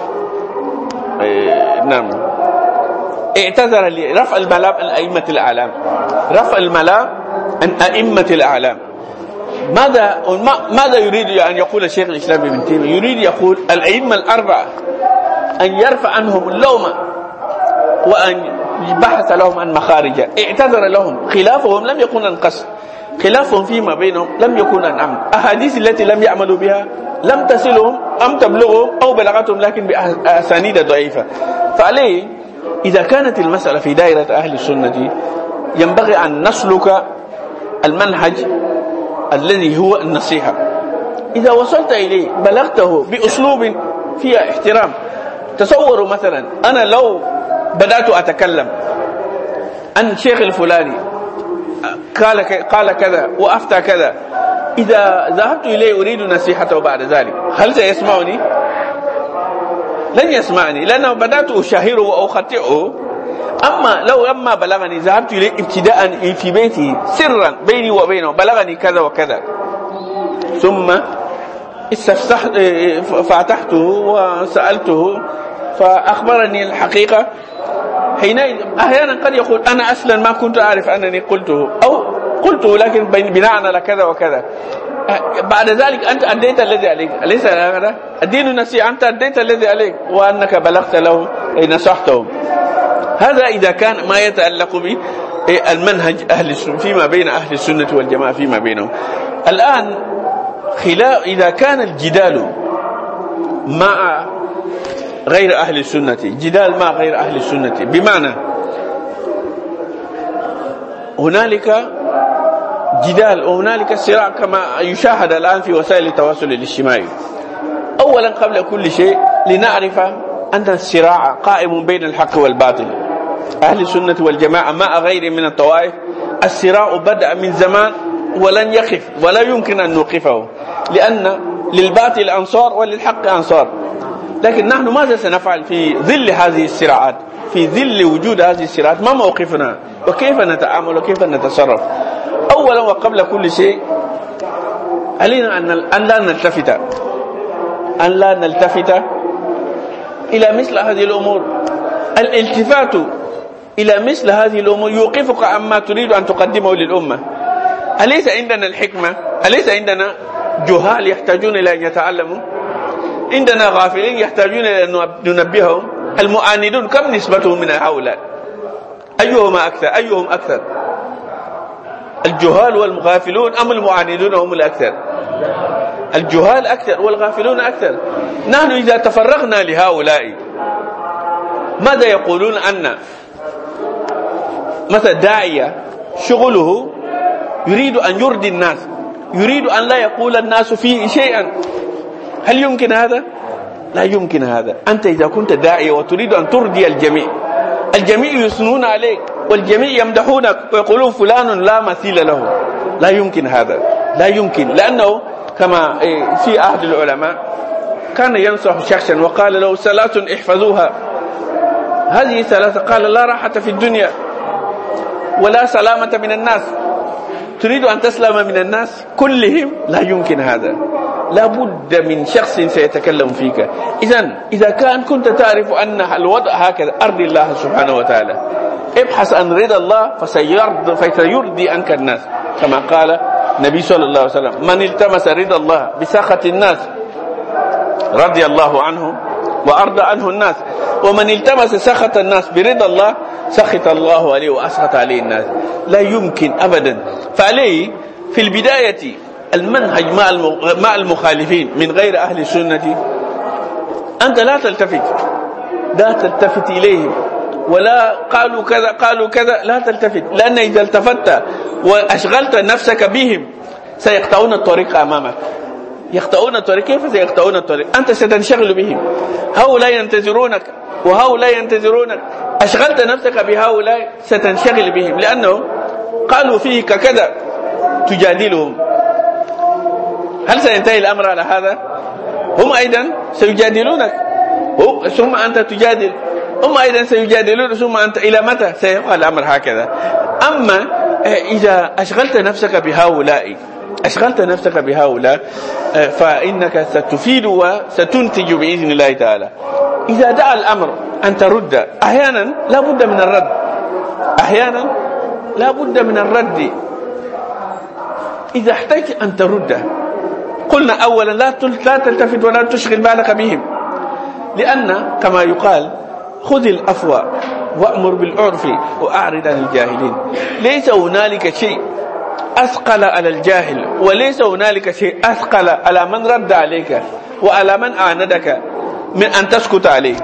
نعم اعتذر لرفع الملام عن أئمة الأعلام، رفع الملام عن أئمة الأعلام. ماذا ماذا يريد أن يقول الشيخ الإسلام ابن تيمية؟ يريد يقول الأئمة الأربعة أن يرفع عنهم اللوم وأن يبحث لهم عن مخارج. اعتذر لهم، خلافهم لم يكن عن قصد، خلافهم فيما بينهم لم يكن عن عمد. أحاديث التي لم يعملوا بها لم تصلهم أم تبلغهم أو بلغتهم لكن بأسانيد ضعيفة. فعليه إذا كانت المسألة في دائرة أهل السنة ينبغي أن نسلك المنهج الذي هو النصيحة. إذا وصلت إليه بلغته بأسلوب فيها احترام. تصوروا مثلا أنا لو بدأت أتكلم عن شيخ الفلاني قال قال كذا وأفتى كذا، إذا ذهبت إليه أريد نصيحته بعد ذلك هل سيسمعني؟ لن يسمعني، لأنه بدأت أشاهره وأخطئه. أما لو لما بلغني ذهبت إليه ابتداء في بيته سرا بيني وبينه بلغني كذا وكذا، ثم استفتحت فاتحته وسألته فأخبرني الحقيقة، حينئذ أحيانا قد يقول أنا أصلا ما كنت أعرف أنني قلته أو قلته لكن بناء على كذا وكذا. بعد ذلك أنت أديت الذي عليك، أليس هذا الدين النصيحة؟ أنت أديت الذي عليك وأنك بلغت له نصحتهم. هذا إذا كان ما يتعلق بالمنهج أهل السنة فيما بين أهل السنة والجماعة فيما بينهم. الآن خلاف إذا كان الجدال مع غير أهل السنة، جدال مع غير أهل السنة بمعنى هنالك جدال وهنالك صراع كما يشاهد الآن في وسائل التواصل الاجتماعي. أولا قبل كل شيء لنعرف أن الصراع قائم بين الحق والباطل. أهل السنة والجماعة مع غير من الطوائف الصراع بدأ من زمان ولن يخف ولا يمكن أن نوقفه، لأن للباطل أنصار وللحق أنصار. لكن نحن ماذا سنفعل في ظل هذه الصراعات؟ في ظل وجود هذه الصراعات ما موقفنا وكيف نتعامل وكيف نتصرف؟ أولا وقبل كل شيء علينا أن لا نلتفت أن لا نلتفت إلى مثل هذه الأمور. الالتفات إلى مثل هذه الأمور يوقفك عما تريد أن تقدمه للأمة. أليس عندنا الحكمة؟ أليس عندنا جهال يحتاجون إلى أن يتعلموا؟ عندنا غافلين يحتاجون إلى أن ننبههم؟ المعاندون كم نسبتهم من هؤلاء؟ أيهما أكثر؟ أيهم أكثر؟ الجهال والغافلون أم المعاندون هم الأكثر؟ الجهال أكثر والغافلون أكثر. نحن إذا تفرغنا لهؤلاء ماذا يقولون؟ أن مثلا داعية شغله يريد أن يرضي الناس، يريد أن لا يقول الناس فيه شيئا. هل يمكن هذا؟ لا يمكن هذا. أنت إذا كنت داعية وتريد أن ترضي الجميع، الجميع يثنون عليك والجميع يمدحونك ويقولون فلان لا مثيل له، لا يمكن هذا، لا يمكن. لأنه كما في عهد العلماء كان ينصح شخصا وقال له ثلاث احفظوها، هذه ثلاثة، قال لا راحة في الدنيا ولا سلامة من الناس. تريد أن تسلم من الناس كلهم؟ لا يمكن هذا. لا بد من شخص سيتكلم فيك. إذن إذا كان كنت تعرف أن الوضع هكذا أرضي الله سبحانه وتعالى، ابحث عن رضا الله فسيرضي, فسيرضي عنك الناس، كما قال النبي صلى الله عليه وسلم من التمس رضا الله بسخط الناس رضي الله عنه وأرضى عنه الناس، ومن التمس سخط الناس برضا الله سخط الله عليه وأسخط عليه الناس. لا يمكن أبدا. فعليه في البداية المنهج مع المخالفين من غير أهل السنة أنت لا تلتفت لا تلتفت إليهم، ولا قالوا كذا قالوا كذا لا تلتفت، لأن إذا التفت وأشغلت نفسك بهم سيقطعون الطريق أمامك. يقطعون الطريق. كيف سيقطعون الطريق؟ أنت ستنشغل بهم، هؤلاء ينتظرونك وهؤلاء ينتظرونك، أشغلت نفسك بهؤلاء ستنشغل بهم، لأنه قالوا فيك كذا تجادلهم. هل سينتهي الأمر على هذا؟ هم أيضا سيجادلونك ثم أنت تجادل، هم أيضا سيجادلون ثم أنت. إلى متى سيبقى الأمر هكذا؟ أما إذا أشغلت نفسك بهؤلاء أشغلت نفسك بهؤلاء فإنك ستفيد وستنتج بإذن الله تعالى. إذا دعا الأمر أن ترد، أحيانا لا بد من الرد، أحيانا لا بد من الرد. إذا احتجت أن ترد قلنا أولا لا تلتفت ولا تشغل بالك بهم، لأن كما يقال خذ العفو وأمر بالعرف وأعرض عن الجاهلين. ليس هنالك شيء أثقل على الجاهل، وليس هنالك شيء أثقل على من رد عليك وعلى من أعاندك من أن تسكت عليه.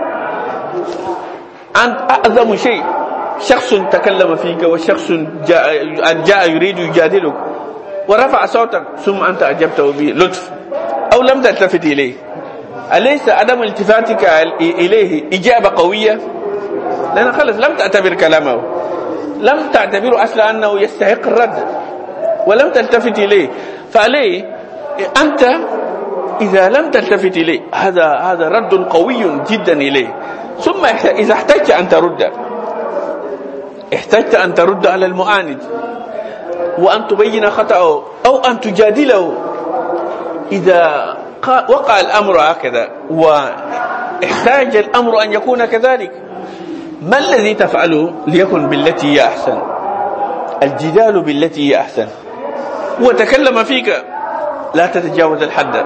أنت أعظم شيء شخص تكلم فيك وشخص جاء, جاء يريد يجادلك ورفع صوتك ثم أنت أجبته بلطف أو لم تلتفت إليه، أليس عدم التفاتك إليه إجابة قوية؟ لأن خلص لم تعتبر كلامه، لم تعتبر أصلا أنه يستحق الرد ولم تلتفت إليه. فعليه أنت إذا لم تلتفت إليه هذا هذا رد قوي جدا إليه. ثم إذا احتجت أن ترد احتجت أن ترد على المعاند وأن تبين خطأه أو أن تجادله. إذا وقع الأمر هكذا واحتاج الأمر أن يكون كذلك، ما الذي تفعله؟ ليكن بالتي هي أحسن، الجدال بالتي هي أحسن. وتكلم فيك لا تتجاوز الحد.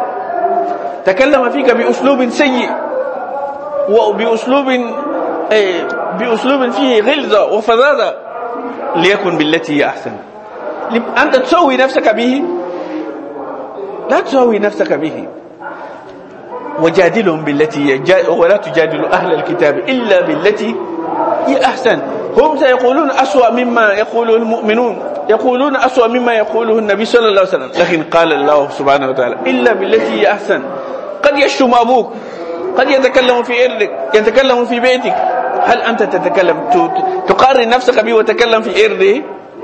تكلم فيك بأسلوب سيء وبأسلوب بأسلوب فيه غلظة وفظاظة، ليكن بالتي هي أحسن. أنت تسوي نفسك به؟ لا تسوي نفسك به. وجادلهم بالتي هي، ولا تجادلوا أهل الكتاب إلا بالتي هي أحسن. هم سيقولون أسوأ مما يقوله المؤمنون، يقولون أسوأ مما يقوله النبي صلى الله عليه وسلم، لكن قال الله سبحانه وتعالى إلا بالتي هي أحسن. قد يشتم أبوك، قد يتكلم في إرضك، يتكلم في بيتك، هل أنت تتكلم تقارن نفسك به وتتكلم في إرضه؟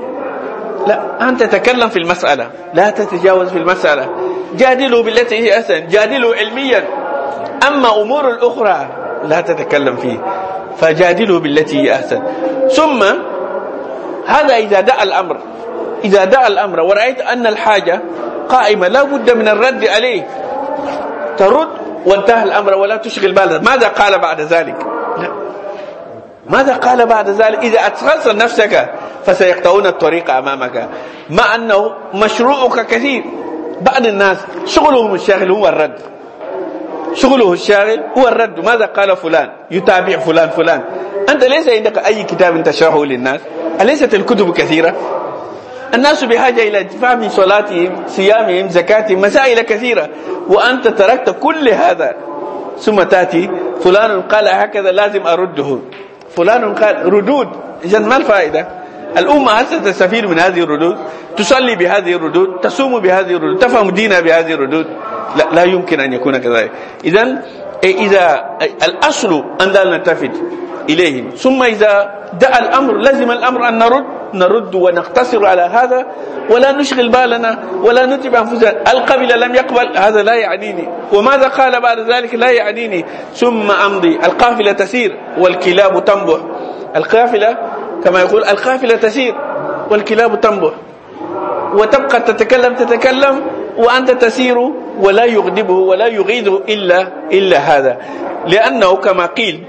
لا، أنت تتكلم في المسألة، لا تتجاوز في المسألة. جادلوا بالتي هي أحسن، جادلوا علميا. أما أمور الأخرى لا تتكلم فيه، فجادلوا بالتي هي أحسن. ثم هذا إذا دعا الأمر، إذا دعا الأمر ورأيت أن الحاجة قائمة لا بد من الرد عليه، ترد وانتهى الأمر ولا تشغل بالك. ماذا قال بعد ذلك؟ لا، ماذا قال بعد ذلك؟ إذا أتخلص نفسك فسيقطعون الطريق أمامك، مع أنه مشروعك كثير. بعض الناس شغلهم الشاغل هو الرد، شغله الشاغل هو الرد. ماذا قال فلان؟ يتابع فلان فلان. أنت ليس عندك أي كتاب تشرحه للناس؟ أليست الكتب كثيرة؟ الناس بحاجة إلى فهم صلاتهم، صيامهم، زكاتهم، مسائل كثيرة، وأنت تركت كل هذا. ثم تأتي فلان قال هكذا لازم أرده، فلان قال ردود. إذن ما الفائدة؟ الأمة هل ستستفيد من هذه الردود؟ تصلي بهذه الردود، تصوم بهذه الردود، تفهم دينها بهذه الردود؟ لا, لا يمكن أن يكون كذلك. إذن إذا الأصل أن لا نلتفت إليهم، ثم إذا دعا الأمر لازم الأمر أن نرد نرد ونقتصر على هذا، ولا نشغل بالنا ولا نتبع أنفسنا. القبيل لم يقبل، هذا لا يعنيني، وماذا قال بعد ذلك لا يعنيني. ثم أمضي. القافلة تسير والكلاب تنبح. القافلة كما يقول القافلة تسير والكلاب تنبح، وتبقى تتكلم تتكلم وأنت تسير، ولا يغضبه ولا يغيظه إلا إلا هذا. لأنه كما قيل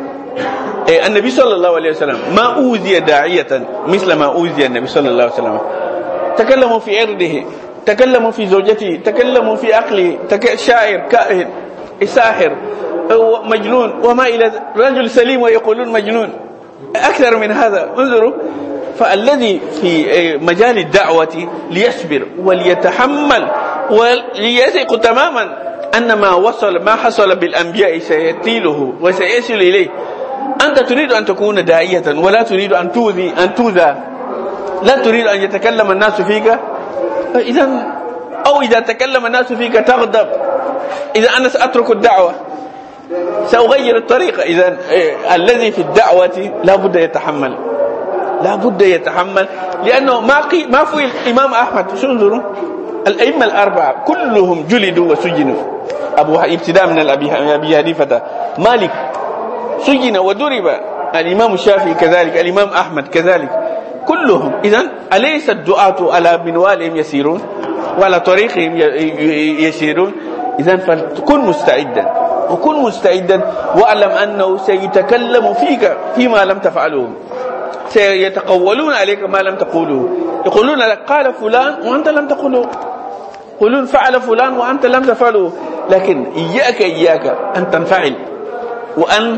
النبي صلى الله عليه وسلم ما أوذي داعية مثل ما أوذي النبي صلى الله عليه وسلم. تكلموا في عرضه، تكلموا في زوجته، تكلموا في عقله، تك... شاعر، كاهن، ساحر، مجنون، وما إلى رجل سليم ويقولون مجنون. أكثر من هذا انظروا. فالذي في مجال الدعوة ليصبر وليتحمل وليثق تماما أن ما وصل ما حصل بالأنبياء سيتيله وسيصل إليه. أنت تريد أن تكون داعية ولا تريد أن توذي أن توذى، لا تريد أن يتكلم الناس فيك، إذن أو إذا تكلم الناس فيك تغضب. إذا أنا سأترك الدعوة، سأغير الطريقة. إذن الذي في الدعوة لا بد يتحمل، لا بد يتحمل، لأنه ما قي ما في الإمام أحمد. شو انظروا الأئمة الأربعة كلهم جلدوا وسجنوا. أبو ابتداء من أبي حنيفة، مالك سجن وضرب، الإمام الشافعي كذلك، الإمام أحمد كذلك، كلهم. إذن أليس الدعاة على منوالهم يسيرون وعلى طريقهم يسيرون؟ إذن فكن مستعدا، وكن مستعدا، واعلم أنه سيتكلم فيك فيما لم تفعله، سيتقولون عليك ما لم تقوله، يقولون لك قال فلان وأنت لم تقوله، يقولون فعل فلان وأنت لم تفعله. لكن إياك إياك أن تنفعل، وأن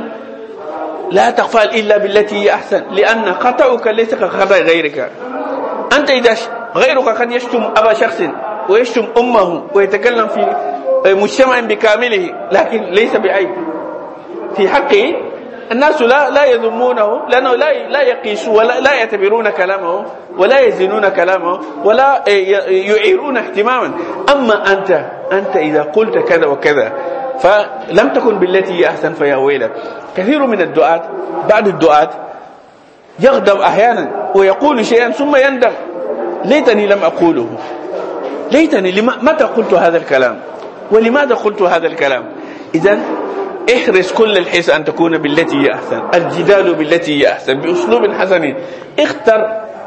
لا تقفل إلا بالتي هي أحسن، لأن خطأك ليس كخطأ غيرك. أنت إذا غيرك قد يشتم أبا شخص ويشتم أمه ويتكلم في مجتمع بكامله، لكن ليس بعيب في حقه. الناس لا لا يذمونه لأنه لا لا يقيسوا ولا لا يعتبرون كلامه ولا يزنون كلامه ولا يعيرون اهتماما. أما أنت أنت إذا قلت كذا وكذا فلم تكن بالتي هي أحسن فيا ويلك. كثير من الدعاة، بعض الدعاة يغضب أحيانا ويقول شيئا ثم يندم، ليتني لم أقوله، ليتني لما متى قلت هذا الكلام ولماذا قلت هذا الكلام. إذن احرص كل الحرص أن تكون بالتي هي أحسن، الجدال بالتي هي أحسن بأسلوب حسن. اختر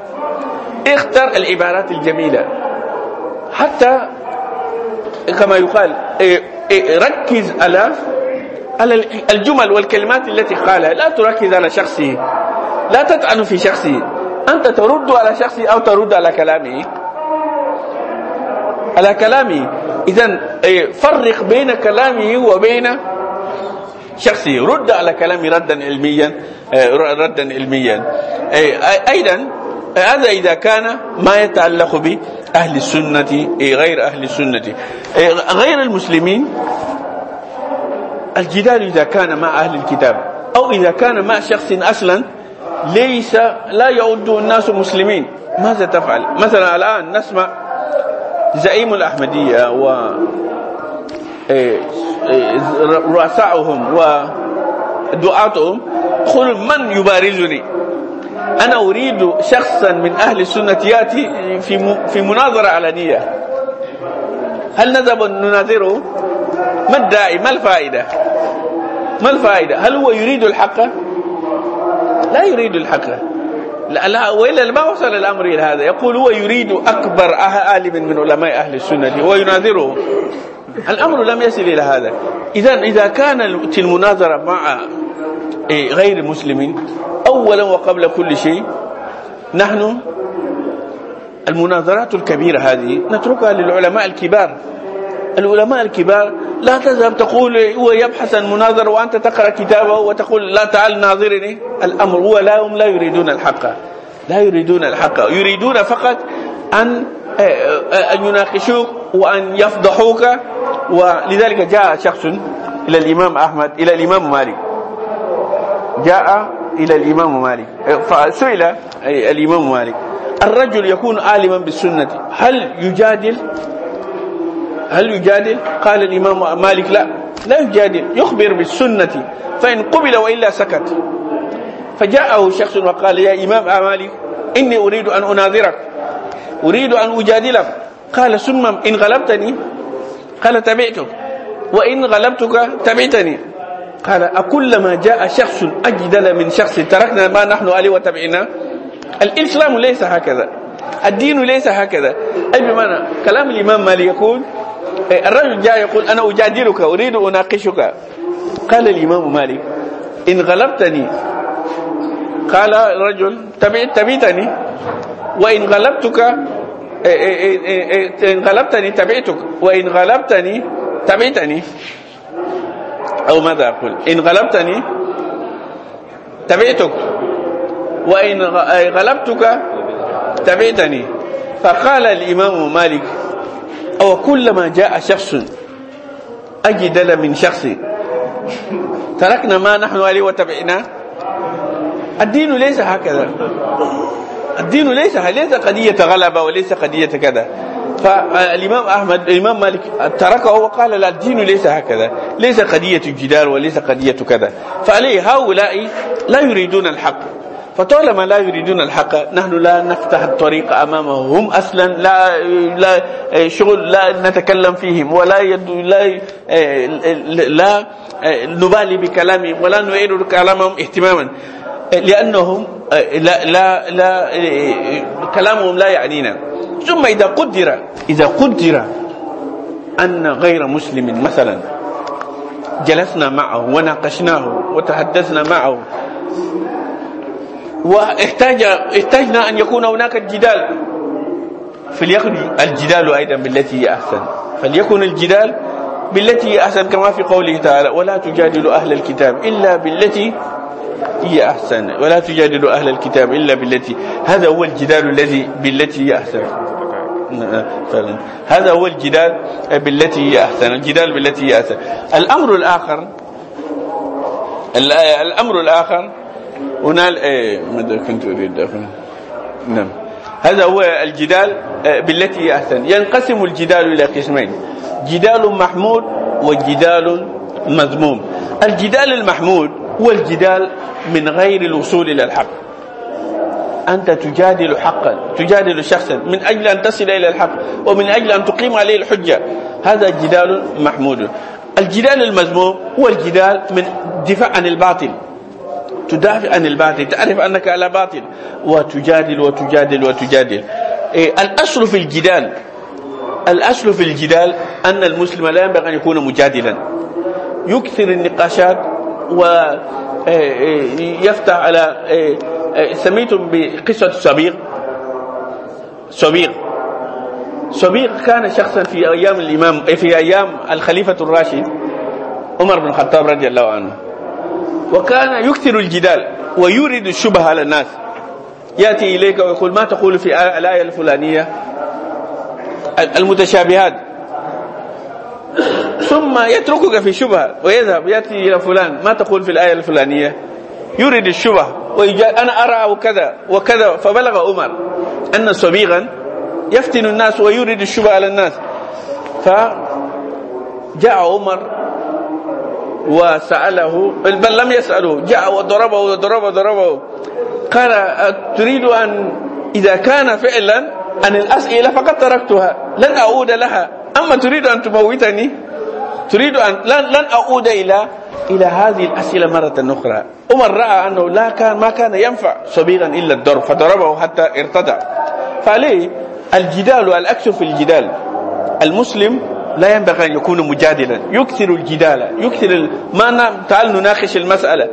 اختر العبارات الجميلة، حتى كما يقال ركز على على الجمل والكلمات التي قالها، لا تركز على شخصه، لا تطعن في شخصه. أنت ترد على شخصه أو ترد على كلامه. على كلامه. إذن فرق بين كلامه وبين شخصه. رد على كلامه ردا علميا ردا علميا. أيضا هذا إذا كان ما يتعلق بأهل السنة غير أهل السنة. غير المسلمين الجدال إذا كان مع أهل الكتاب أو إذا كان مع شخص أصلا ليس لا يعد الناس مسلمين، ماذا تفعل؟ مثلا الآن نسمع زعيم الأحمدية و رؤساؤهم ودعاتهم يقولون من يبارزني؟ أنا أريد شخصا من أهل السنة يأتي في في مناظرة علنية. هل نذهب نناظره؟ ما الداعي؟ ما الفائدة؟ ما الفائدة؟ هل هو يريد الحق؟ لا يريد الحق. لا لا وإلا ما وصل الأمر إلى هذا. يقول هو يريد أكبر عالم من علماء أهل السنة ويناظره. الأمر لم يصل إلى هذا. إذا إذا كانت المناظرة مع غير المسلمين أولا وقبل كل شيء، نحن المناظرات الكبيرة هذه نتركها للعلماء الكبار. العلماء الكبار لا تذهب تقول هو يبحث عن مناظرة وأنت تقرأ كتابه وتقول لا تعال ناظرني. الأمر هو لا هم لا يريدون الحق، لا يريدون الحق، يريدون فقط أن أن يناقشوك وأن يفضحوك. ولذلك جاء شخص إلى الإمام أحمد إلى الإمام مالك، جاء إلى الإمام مالك فسئل الإمام مالك الرجل يكون عالما بالسنة هل يجادل؟ هل يجادل؟ قال الإمام مالك لا لا يجادل، يخبر بالسنة فإن قبل وإلا سكت. فجاءه شخص وقال يا إمام مالك إني أريد أن أناظرك، أريد أن أجادلك. قال ثم إن غلبتني؟ قال تبعتك، وإن غلبتك تبعتني. قال أكلما جاء شخص أجدل من شخص تركنا ما نحن عليه وتبعنا؟ الإسلام ليس هكذا، الدين ليس هكذا. أي بمعنى كلام الإمام مالك يقول الرجل جاء يقول أنا أجادلك أريد أناقشك. قال الإمام مالك إن غلبتني، قال الرجل تبعت تبعتني، وإن غلبتك إن غلبتني تبعتك، وإن غلبتني تبعتني. أو ماذا أقول؟ إن غلبتني تبعتك وإن غلبتك تبعتني. فقال الإمام مالك أو كلما جاء شخص أجدل من شخص تركنا ما نحن عليه وتبعنا؟ الدين ليس هكذا، الدين ليس ليس قضية غلبة وليس قضية كذا. فالإمام أحمد الإمام مالك تركه وقال لا الدين ليس هكذا، ليس قضية الجدال وليس قضية كذا. فعليه هؤلاء لا يريدون الحق، فطالما لا يريدون الحق نحن لا نفتح الطريق أمامهم. هم أصلا لا لا شغل لا نتكلم فيهم ولا يد لا لا نبالي بكلامهم ولا نعير كلامهم اهتماما، لأنهم لا لا لا كلامهم لا يعنينا. ثم إذا قدر إذا قدر أن غير مسلم مثلا جلسنا معه وناقشناه وتحدثنا معه واحتاج احتاجنا أن يكون هناك الجدال، فليكن الجدال أيضا بالتي هي أحسن، فليكن الجدال بالتي هي أحسن كما في قوله تعالى ولا تجادلوا أهل الكتاب إلا بالتي هي أحسن، ولا تجادلوا أهل الكتاب إلا بالتي. هذا هو الجدال الذي بالتي هي أحسن، هذا هو الجدال بالتي هي أحسن، الجدال بالتي هي أحسن. الأمر الآخر الأمر الآخر هنا ماذا كنت أريد أقول؟ نعم، هذا هو الجدال بالتي هي أحسن. ينقسم الجدال إلى قسمين، جدال محمود وجدال مذموم. الجدال المحمود هو الجدال من غير الوصول إلى الحق، أنت تجادل حقا، تجادل شخصا من أجل أن تصل إلى الحق ومن أجل أن تقيم عليه الحجة، هذا جدال محمود. الجدال المذموم هو الجدال من دفاع عن الباطل، تدافع عن الباطل، تعرف أنك على باطل وتجادل وتجادل وتجادل. إيه الأصل في الجدال الأصل في الجدال أن المسلم لا ينبغي أن يكون مجادلا، يكثر النقاشات ويفتح على سميتم بقصة الصبيغ. صبيغ صبيغ كان شخصا في أيام الإمام في أيام الخليفة الراشد عمر بن الخطاب رضي الله عنه، وكان يكثر الجدال ويورد الشبه على الناس. يأتي إليك ويقول ما تقول في الآية الفلانية المتشابهات، ثم يتركك في شبهة ويذهب يأتي إلى فلان ما تقول في الآية الفلانية، يريد الشبه أنا أرى وكذا وكذا. فبلغ عمر أن صبيغا يفتن الناس ويريد الشبه على الناس، فجاء عمر وسأله، بل لم يسأله، جاء وضربه وضربه وضربه. قال تريد أن إذا كان فعلا عن الأسئلة فقد تركتها لن أعود لها، أما تريد أن تموتني، تريد أن لن, لن أعود إلى إلى هذه الأسئلة مرة أخرى. عمر رأى أنه لا كان ما كان ينفع صبيغا إلا الضرب، فضربه حتى ارتدع. فعليه الجدال والأكثر في الجدال. المسلم لا ينبغي أن يكون مجادلا، يكثر الجدال، يكثر ما تعال نناقش المسألة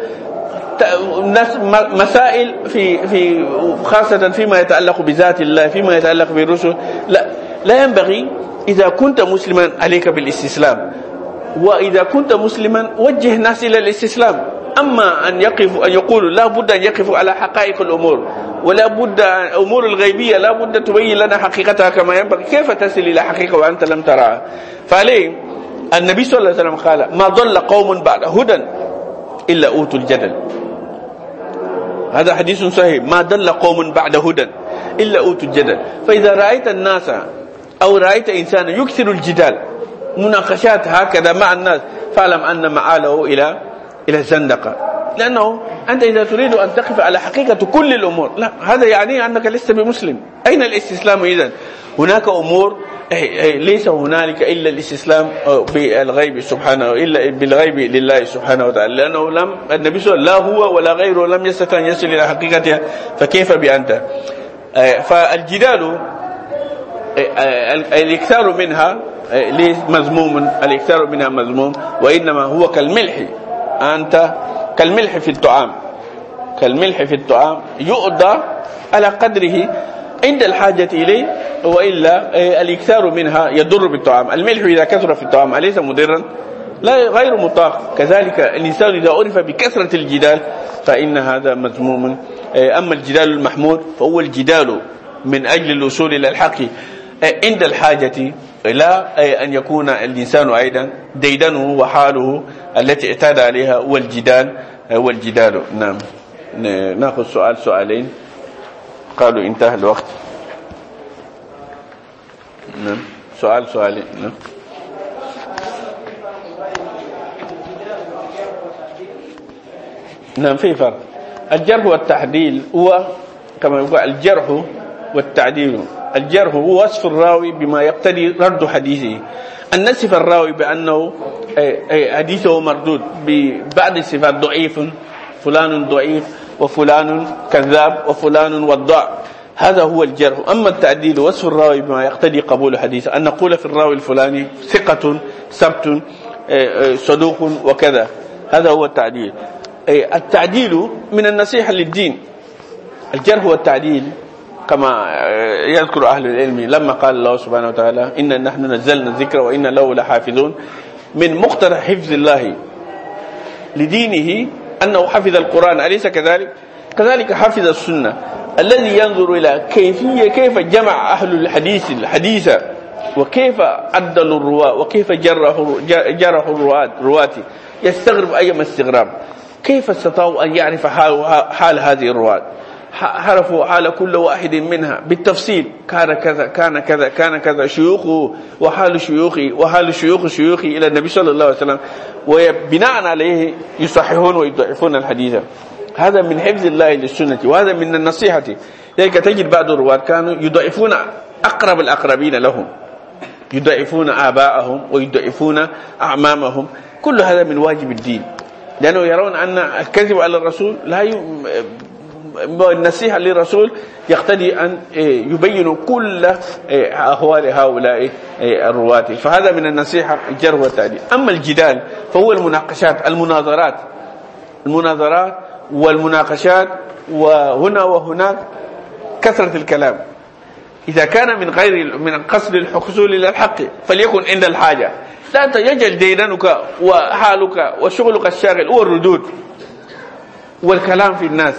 مسائل في في خاصة فيما يتعلق بذات الله، فيما يتعلق بالرسل. لا لا ينبغي. إذا كنت مسلما عليك بالاستسلام، وإذا كنت مسلما وجه الناس إلى الاستسلام. أما أن يقف أن يقولوا لا بد أن يقفوا على حقائق الأمور، ولا بد أمور الغيبية لا بد تبين لنا حقيقتها كما ينبغي، كيف تصل إلى حقيقة وأنت لم ترها؟ فعليه النبي صلى الله عليه وسلم قال ما ضل قوم بعد هدى إلا أوتوا الجدل. هذا حديث صحيح، ما ضل قوم بعد هدى إلا أوتوا الجدل. فإذا رأيت الناس أو رأيت إنسانا يكثر الجدال مناقشات هكذا مع الناس، فاعلم أن معاله إلى إلى الزندقة. لأنه أنت إذا تريد أن تقف على حقيقة كل الأمور، لا، هذا يعني أنك لست بمسلم. أين الاستسلام إذن؟ هناك أمور ليس هنالك إلا الاستسلام بالغيب سبحانه، إلا بالغيب لله سبحانه وتعالى، لأنه لم النبي صلى الله عليه وسلم لا هو ولا غيره لم يستطع أن يصل إلى حقيقتها، فكيف بأنت؟ فالجدال الإكثار منها ليس مذموم، الإكثار منها مذموم، وإنما هو كالملح. أنت كالملح في الطعام، كالملح في الطعام يؤدى على قدره عند الحاجة إليه، وإلا الإكثار منها يضر بالطعام. الملح إذا كثر في الطعام أليس مضرا؟ لا، غير مطاق. كذلك الإنسان إذا عرف بكثرة الجدال فإن هذا مذموم. أما الجدال المحمود فهو الجدال من أجل الوصول إلى الحق عند الحاجة، لا أن يكون الإنسان أيضا ديدنه وحاله التي اعتاد عليها والجدال والجدال. نعم، نأخذ سؤال سؤالين، قالوا انتهى الوقت. نعم، سؤال سؤالين. نعم. نعم، في فرق. الجرح والتعديل هو كما يقول الجرح والتعديل. الجرح هو وصف الراوي بما يقتضي رد حديثه، أن نصف الراوي بأنه حديثه مردود ببعض الصفات، ضعيف، فلان ضعيف، وفلان كذاب، وفلان وضاع، هذا هو الجرح. أما التعديل وصف الراوي بما يقتضي قبول حديثه، أن نقول في الراوي الفلاني ثقة ثبت صدوق وكذا، هذا هو التعديل. التعديل من النصيحة للدين. الجرح والتعديل كما يذكر أهل العلم لما قال الله سبحانه وتعالى إنا نحن نزلنا الذكر وإنا له لحافظون، من مقتضى حفظ الله لدينه أنه حفظ القرآن، أليس كذلك؟ كذلك حفظ السنة. الذي ينظر إلى كيفية كيف جمع أهل الحديث الحديث، وكيف عدلوا الرواة، وكيف جرحوا جرحوا الرواة، يستغرب أيما استغراب. كيف استطاعوا أن يعرف حال, حال هذه الرواة؟ عرفوا حال كل واحد منها بالتفصيل، كان كذا كان كذا كان كذا، شيوخه وحال شيوخي وحال شيوخ شيوخي إلى النبي صلى الله عليه وسلم، وبناء عليه يصححون ويضعفون الحديث. هذا من حفظ الله للسنة، وهذا من النصيحة. لذلك تجد بعض الرواة كانوا يضعفون أقرب الأقربين لهم، يضعفون آباءهم ويضعفون أعمامهم. كل هذا من واجب الدين، لأنه يرون أن الكذب على الرسول لا ي... النصيحة للرسول يقتضي أن يبين كل أحوال هؤلاء الرواة. فهذا من النصيحة الجرح والتعديل. أما الجدال فهو المناقشات، المناظرات المناظرات والمناقشات، وهنا وهناك كثرة الكلام. إذا كان من غير من قصد الحصول إلى الحق فليكن عند الحاجة. لا يجعل ديدنك وحالك وشغلك الشاغل هو الردود والكلام في الناس،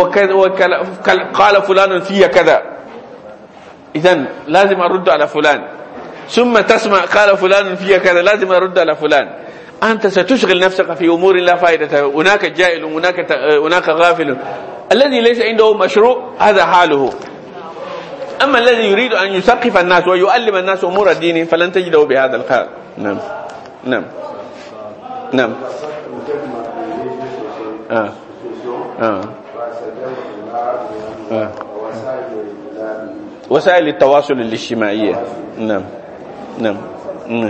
قال فلان في كذا، إذن لازم أرد على فلان، ثم تسمع قال فلان في كذا لازم أرد على فلان. أنت ستشغل نفسك في أمور لا فائدة. هناك جائل وهناك هناك غافل. الذي ليس عنده مشروع هذا حاله. أما الذي يريد أن يثقف الناس ويعلم الناس أمور الدين فلن تجده بهذا الحال. نعم نعم نعم آه. آه. آه. وسائل التواصل الاجتماعية. نعم نعم نعم.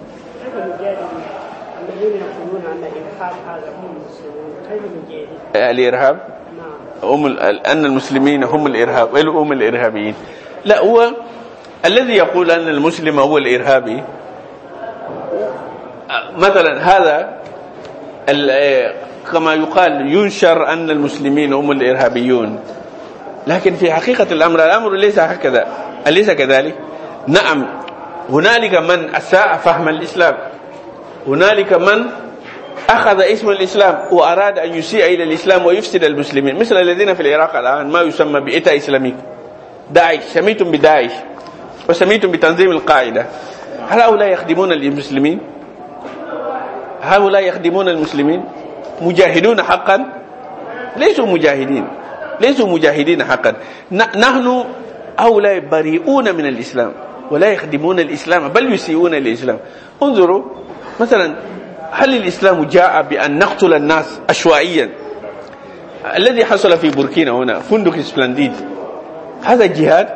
الإرهاب هم أن المسلمين هم الإرهاب هم الإرهابيين. لا، هو الذي يقول أن المسلم هو الإرهابي مثلا هذا كما يقال ينشر أن المسلمين هم الإرهابيون، لكن في حقيقة الأمر الأمر ليس هكذا، أليس كذلك؟ نعم، هنالك من أساء فهم الإسلام، هنالك من أخذ اسم الإسلام وأراد أن يسيء إلى الإسلام ويفسد المسلمين، مثل الذين في العراق الآن ما يسمى بإيتاء إسلامي، داعش، سميتم بداعش وسميتم بتنظيم القاعدة. هل هؤلاء يخدمون المسلمين؟ هؤلاء يخدمون المسلمين؟ مجاهدون حقا؟ ليسوا مجاهدين، ليسوا مجاهدين حقا. نحن هؤلاء بريئون من الإسلام ولا يخدمون الإسلام بل يسيئون الإسلام. انظروا مثلا، هل الإسلام جاء بأن نقتل الناس عشوائيا؟ الذي حصل في بوركينا هنا فندق سبلانديد، هذا جهاد؟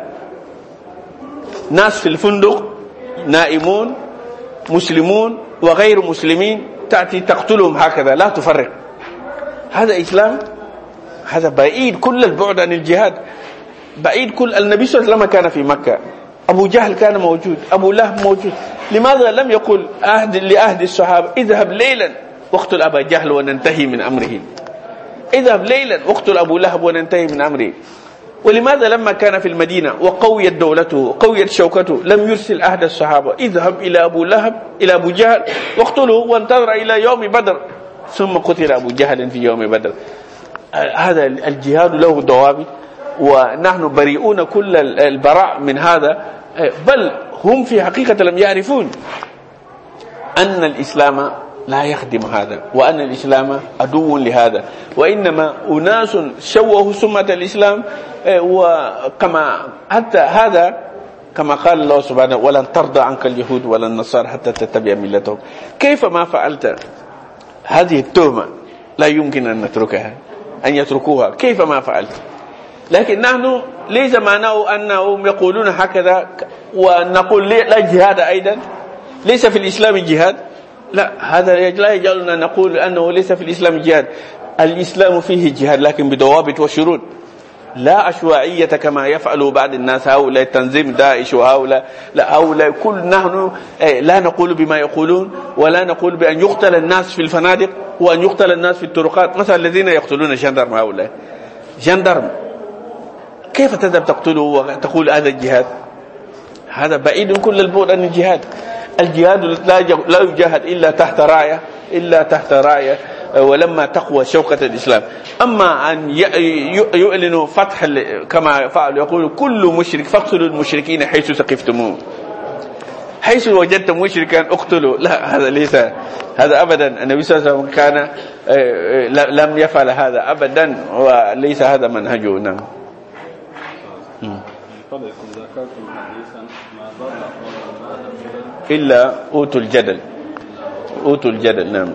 ناس في الفندق نائمون مسلمون وغير مسلمين تأتي تقتلهم هكذا لا تفرق، هذا إسلام؟ هذا بعيد كل البعد عن الجهاد، بعيد كل. النبي صلى الله عليه وسلم كان في مكة، أبو جهل كان موجود، أبو لهب موجود، لماذا لم يقل أهد لأهد الصحابة اذهب ليلا واقتل أبا جهل وننتهي من أمره، اذهب ليلا واقتل أبو لهب وننتهي من أمره؟ ولماذا لما كان في المدينة وقويت دولته وقويت شوكته لم يرسل أهد الصحابة اذهب إلى أبو لهب إلى أبو جهل واقتله وانتظر إلى يوم بدر ثم قتل أبو جهل في يوم بدر؟ هذا الجهاد له ضوابط ونحن بريئون كل البراء من هذا، بل هم في حقيقة لم يعرفون أن الإسلام لا يخدم هذا وأن الإسلام عدو لهذا، وإنما أناس شوهوا سمة الإسلام. وكما حتى هذا كما قال الله سبحانه ولن ترضى عنك اليهود ولا النصارى حتى تتبع ملتهم. كيف ما فعلت هذه التهمة لا يمكن أن نتركها أن يتركوها كيف ما فعلت، لكن نحن ليس معناه أنهم يقولون هكذا ونقول لا جهاد أيضا، ليس في الإسلام جهاد، لا، هذا لا يجعلنا نقول أنه ليس في الإسلام جهاد. الإسلام فيه جهاد لكن بضوابط وشروط، لا عشوائية كما يفعل بعض الناس، هؤلاء تنظيم داعش وهؤلاء لا، هؤلاء كل نحن لا نقول بما يقولون ولا نقول بأن يقتل الناس في الفنادق وأن يقتل الناس في الطرقات، مثلا الذين يقتلون جندرم، هؤلاء جندرم كيف تذهب تقتله وتقول هذا الجهاد؟ هذا بعيد كل البعد عن الجهاد. الجهاد لا يجاهد إلا تحت راية إلا تحت راية ولما تقوى شوكة الإسلام. أما أن يعلنوا فتح كما فعلوا يقولوا كل مشرك فاقتلوا المشركين حيث ثقفتموه، حيث وجدتم مشركا اقتلوا، لا، هذا ليس هذا أبدا. النبي صلى الله عليه وسلم كان لم يفعل هذا أبدا وليس هذا منهجه. نعم. إلا أوتوا الجدل أوتوا الجدل. نعم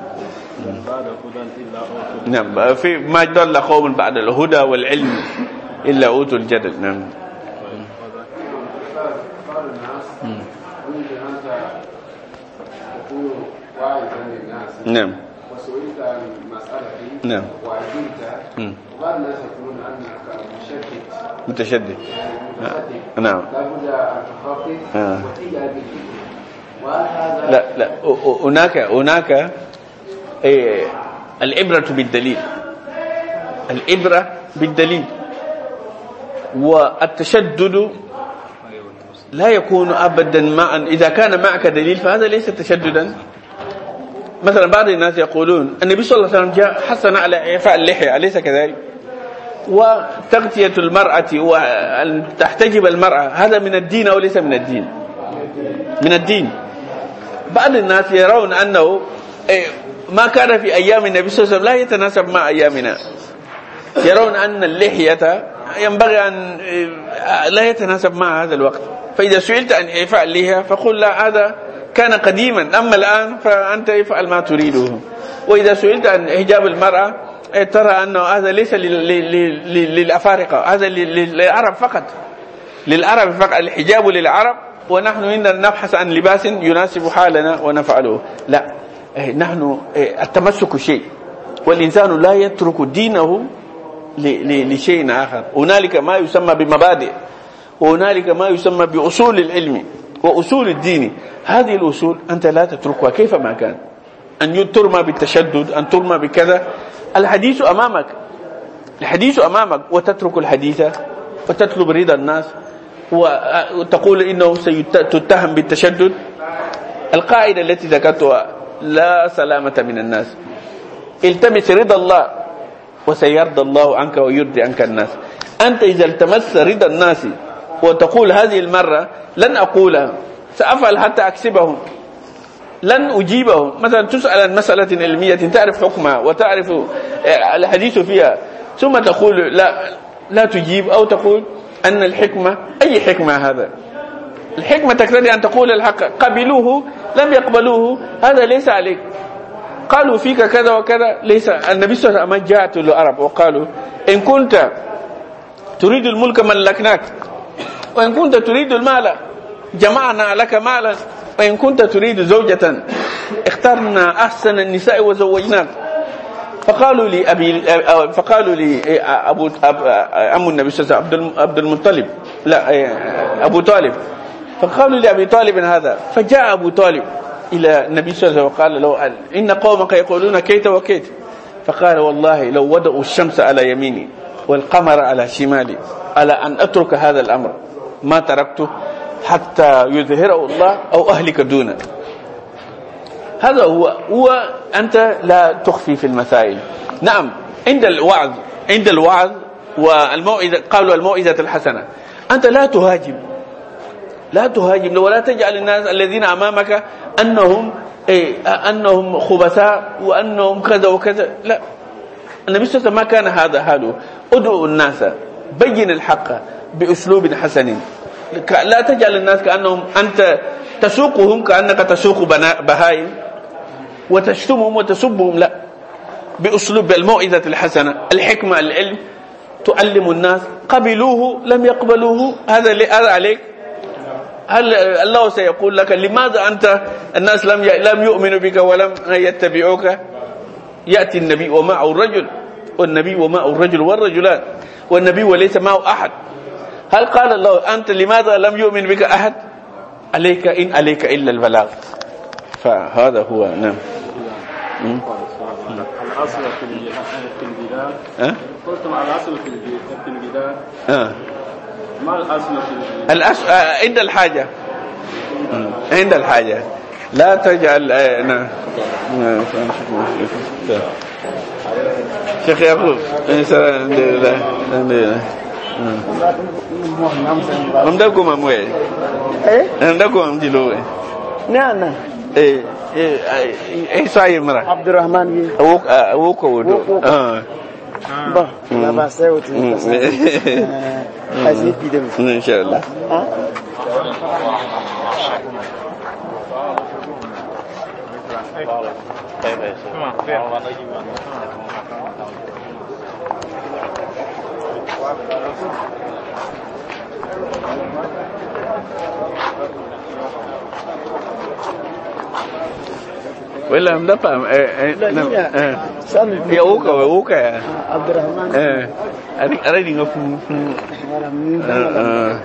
نعم في ما ضل قوم بعد الهدى والعلم إلا أوتوا الجدل. نعم نعم نعم وبعض الناس يقولون أنك مشدد متشدد. نعم لا لا هناك هناك إيه العبرة بالدليل، العبرة بالدليل، والتشدد لا يكون أبدا معا. إذا كان معك دليل فهذا ليس تشددا. مثلا بعض الناس يقولون النبي صلى الله عليه وسلم جاء حثنا على إعفاء اللحية، أليس كذلك؟ وتغطية المرأة وأن تحتجب المرأة، هذا من الدين أو ليس من الدين؟ من الدين. بعض الناس يرون أنه ما كان في أيام النبي صلى الله عليه وسلم لا يتناسب مع أيامنا، يرون أن اللحية ينبغي أن لا يتناسب مع هذا الوقت. فإذا سئلت عن إعفاء اللحية فقل لا، هذا كان قديما، أما الآن فأنت افعل ما تريده. وإذا سئلت عن حجاب المرأة ترى أنه هذا ليس للأفارقة، هذا للعرب فقط، للعرب فقط، الحجاب للعرب، ونحن هنا نبحث عن لباس يناسب حالنا ونفعله. لا، نحن التمسك شيء، والإنسان لا يترك دينه لشيء آخر. هنالك ما يسمى بمبادئ، وهنالك ما يسمى بأصول العلم وأصول الدين. هذه الأصول أنت لا تتركها كيف ما كان، أن ترمى بالتشدد، أن ترمى بكذا. الحديث أمامك، الحديث أمامك، وتترك الحديث وتطلب رضا الناس وتقول إنه ستتهم بالتشدد. القاعدة التي ذكرتها لا سلامة من الناس. التمس رضا الله وسيرضى الله عنك ويرضي عنك الناس. أنت إذا التمس رضا الناس وتقول هذه المرة لن أقولها، سأفعل حتى أكسبهم، لن أجيبهم. مثلا تسأل عن مسألة علمية تعرف حكمها وتعرف الحديث فيها، ثم تقول لا لا تجيب، أو تقول أن الحكمة، أي حكمة هذا؟ الحكمة تقتضي أن تقول الحق، قبلوه لم يقبلوه هذا ليس عليك. قالوا فيك كذا وكذا، ليس. النبي صلى الله عليه وسلم جاءت العرب وقالوا إن كنت تريد الملك ملكناك، وإن كنت تريد المال جمعنا لك مالا، وإن كنت تريد زوجة اخترنا أحسن النساء وزوجناك. فقالوا لي أبي فقالوا لي أبو أم النبي صلى الله عليه وسلم عبد المطلب، لا أبو طالب. فقالوا لي أبي طالب هذا. فجاء أبو طالب إلى النبي صلى الله عليه وسلم وقال له إن قومك يقولون كيت وكيت. فقال والله لو وضعوا الشمس على يميني والقمر على شمالي على أن أترك هذا الأمر ما تركته حتى يظهره الله أو أهلك دونه. هذا هو هو أنت لا تخفي في المسائل. نعم، عند الوعظ عند الوعظ والموعظة، قالوا الموعظة الحسنة، أنت لا تهاجم، لا تهاجم ولا تجعل الناس الذين أمامك أنهم إيه أنهم خبثاء وأنهم كذا وكذا. لا، النبي صلى الله عليه وسلم ما كان هذا حاله. ادعوا الناس، بين الحق بأسلوب حسن، لا تجعل الناس كأنهم أنت تسوقهم كأنك تسوق بهائم وتشتمهم وتسبهم. لا، بأسلوب الموعظة الحسنة، الحكمة، العلم، تعلم الناس. قبلوه لم يقبلوه هذا هذا عليك. هل الله سيقول لك لماذا أنت الناس لم لم يؤمنوا بك ولم يتبعوك؟ يأتي النبي ومعه الرجل، والنبي ومعه الرجل والرجلان، والنبي وليس معه أحد. هل قال الله أنت لماذا لم يؤمن بك أحد؟ عليك إن عليك إلا البلاغ. فهذا هو. نعم. الأصل في البلاد أه؟ قلتم الأصل في البلاد أه؟ ما الأصل في البلاد؟ الأصل عند الحاجة، عند الحاجة لا تجعل. نعم. شيخ يعقوب الحمد لله الحمد لله. Mdaku mamwe. Eh? Mdaku mjilo. Nana. Eh eh eh sai mara. Abdurrahman bi. Awuk awuk wodo. Ah. Ba, la ba sai wuti. Asi bidem. Inshallah. Ha? ولا مدفع يا اوكا اوكا عبد الرحمن اه اريد نفهم اه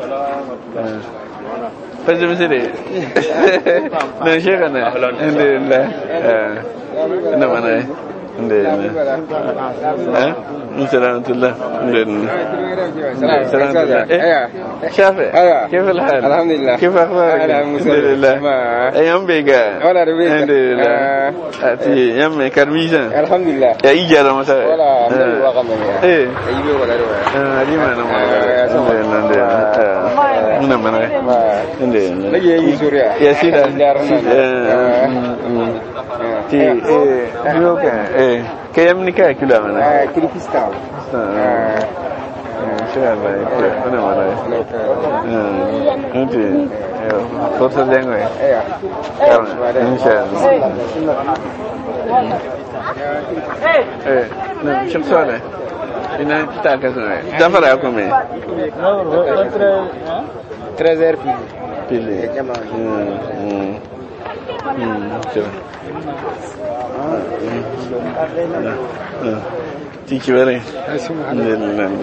فجأة مثلي نشيخنا الحمد لله اه نعم أنا ها سلامة الله سلامة الله شافع كيف الحال الحمد لله كيف أخبارك الحمد لله أيام بيجا الحمد لله أتي يوم كرميزة الحمد لله يا إيجاد مثلا ولا من وقمة إيه أيوة ولا رواية آه دي ما نما الحمد لله من من الحمد لله لقي سوريا يا سيدا تي إيه يوكا إيه كيام نكاح كلا منا كريستال إن شاء الله أنا مرة أنت فرصة جانغوي إن شاء الله إيه نعم شو سؤاله إنها تتاكل سؤاله جافر أكون مين تريزر بيلي Thank you very much.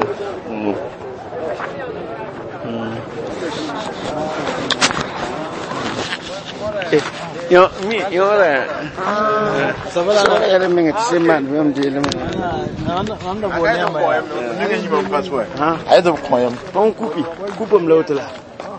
Yo, mi, yo la. Sabala na ele menga tseman wem de ele. Anda bo ne ma. Ni ngi ba paswa. Ha? Ai da kuma yam. On kupi, kupum lawtala.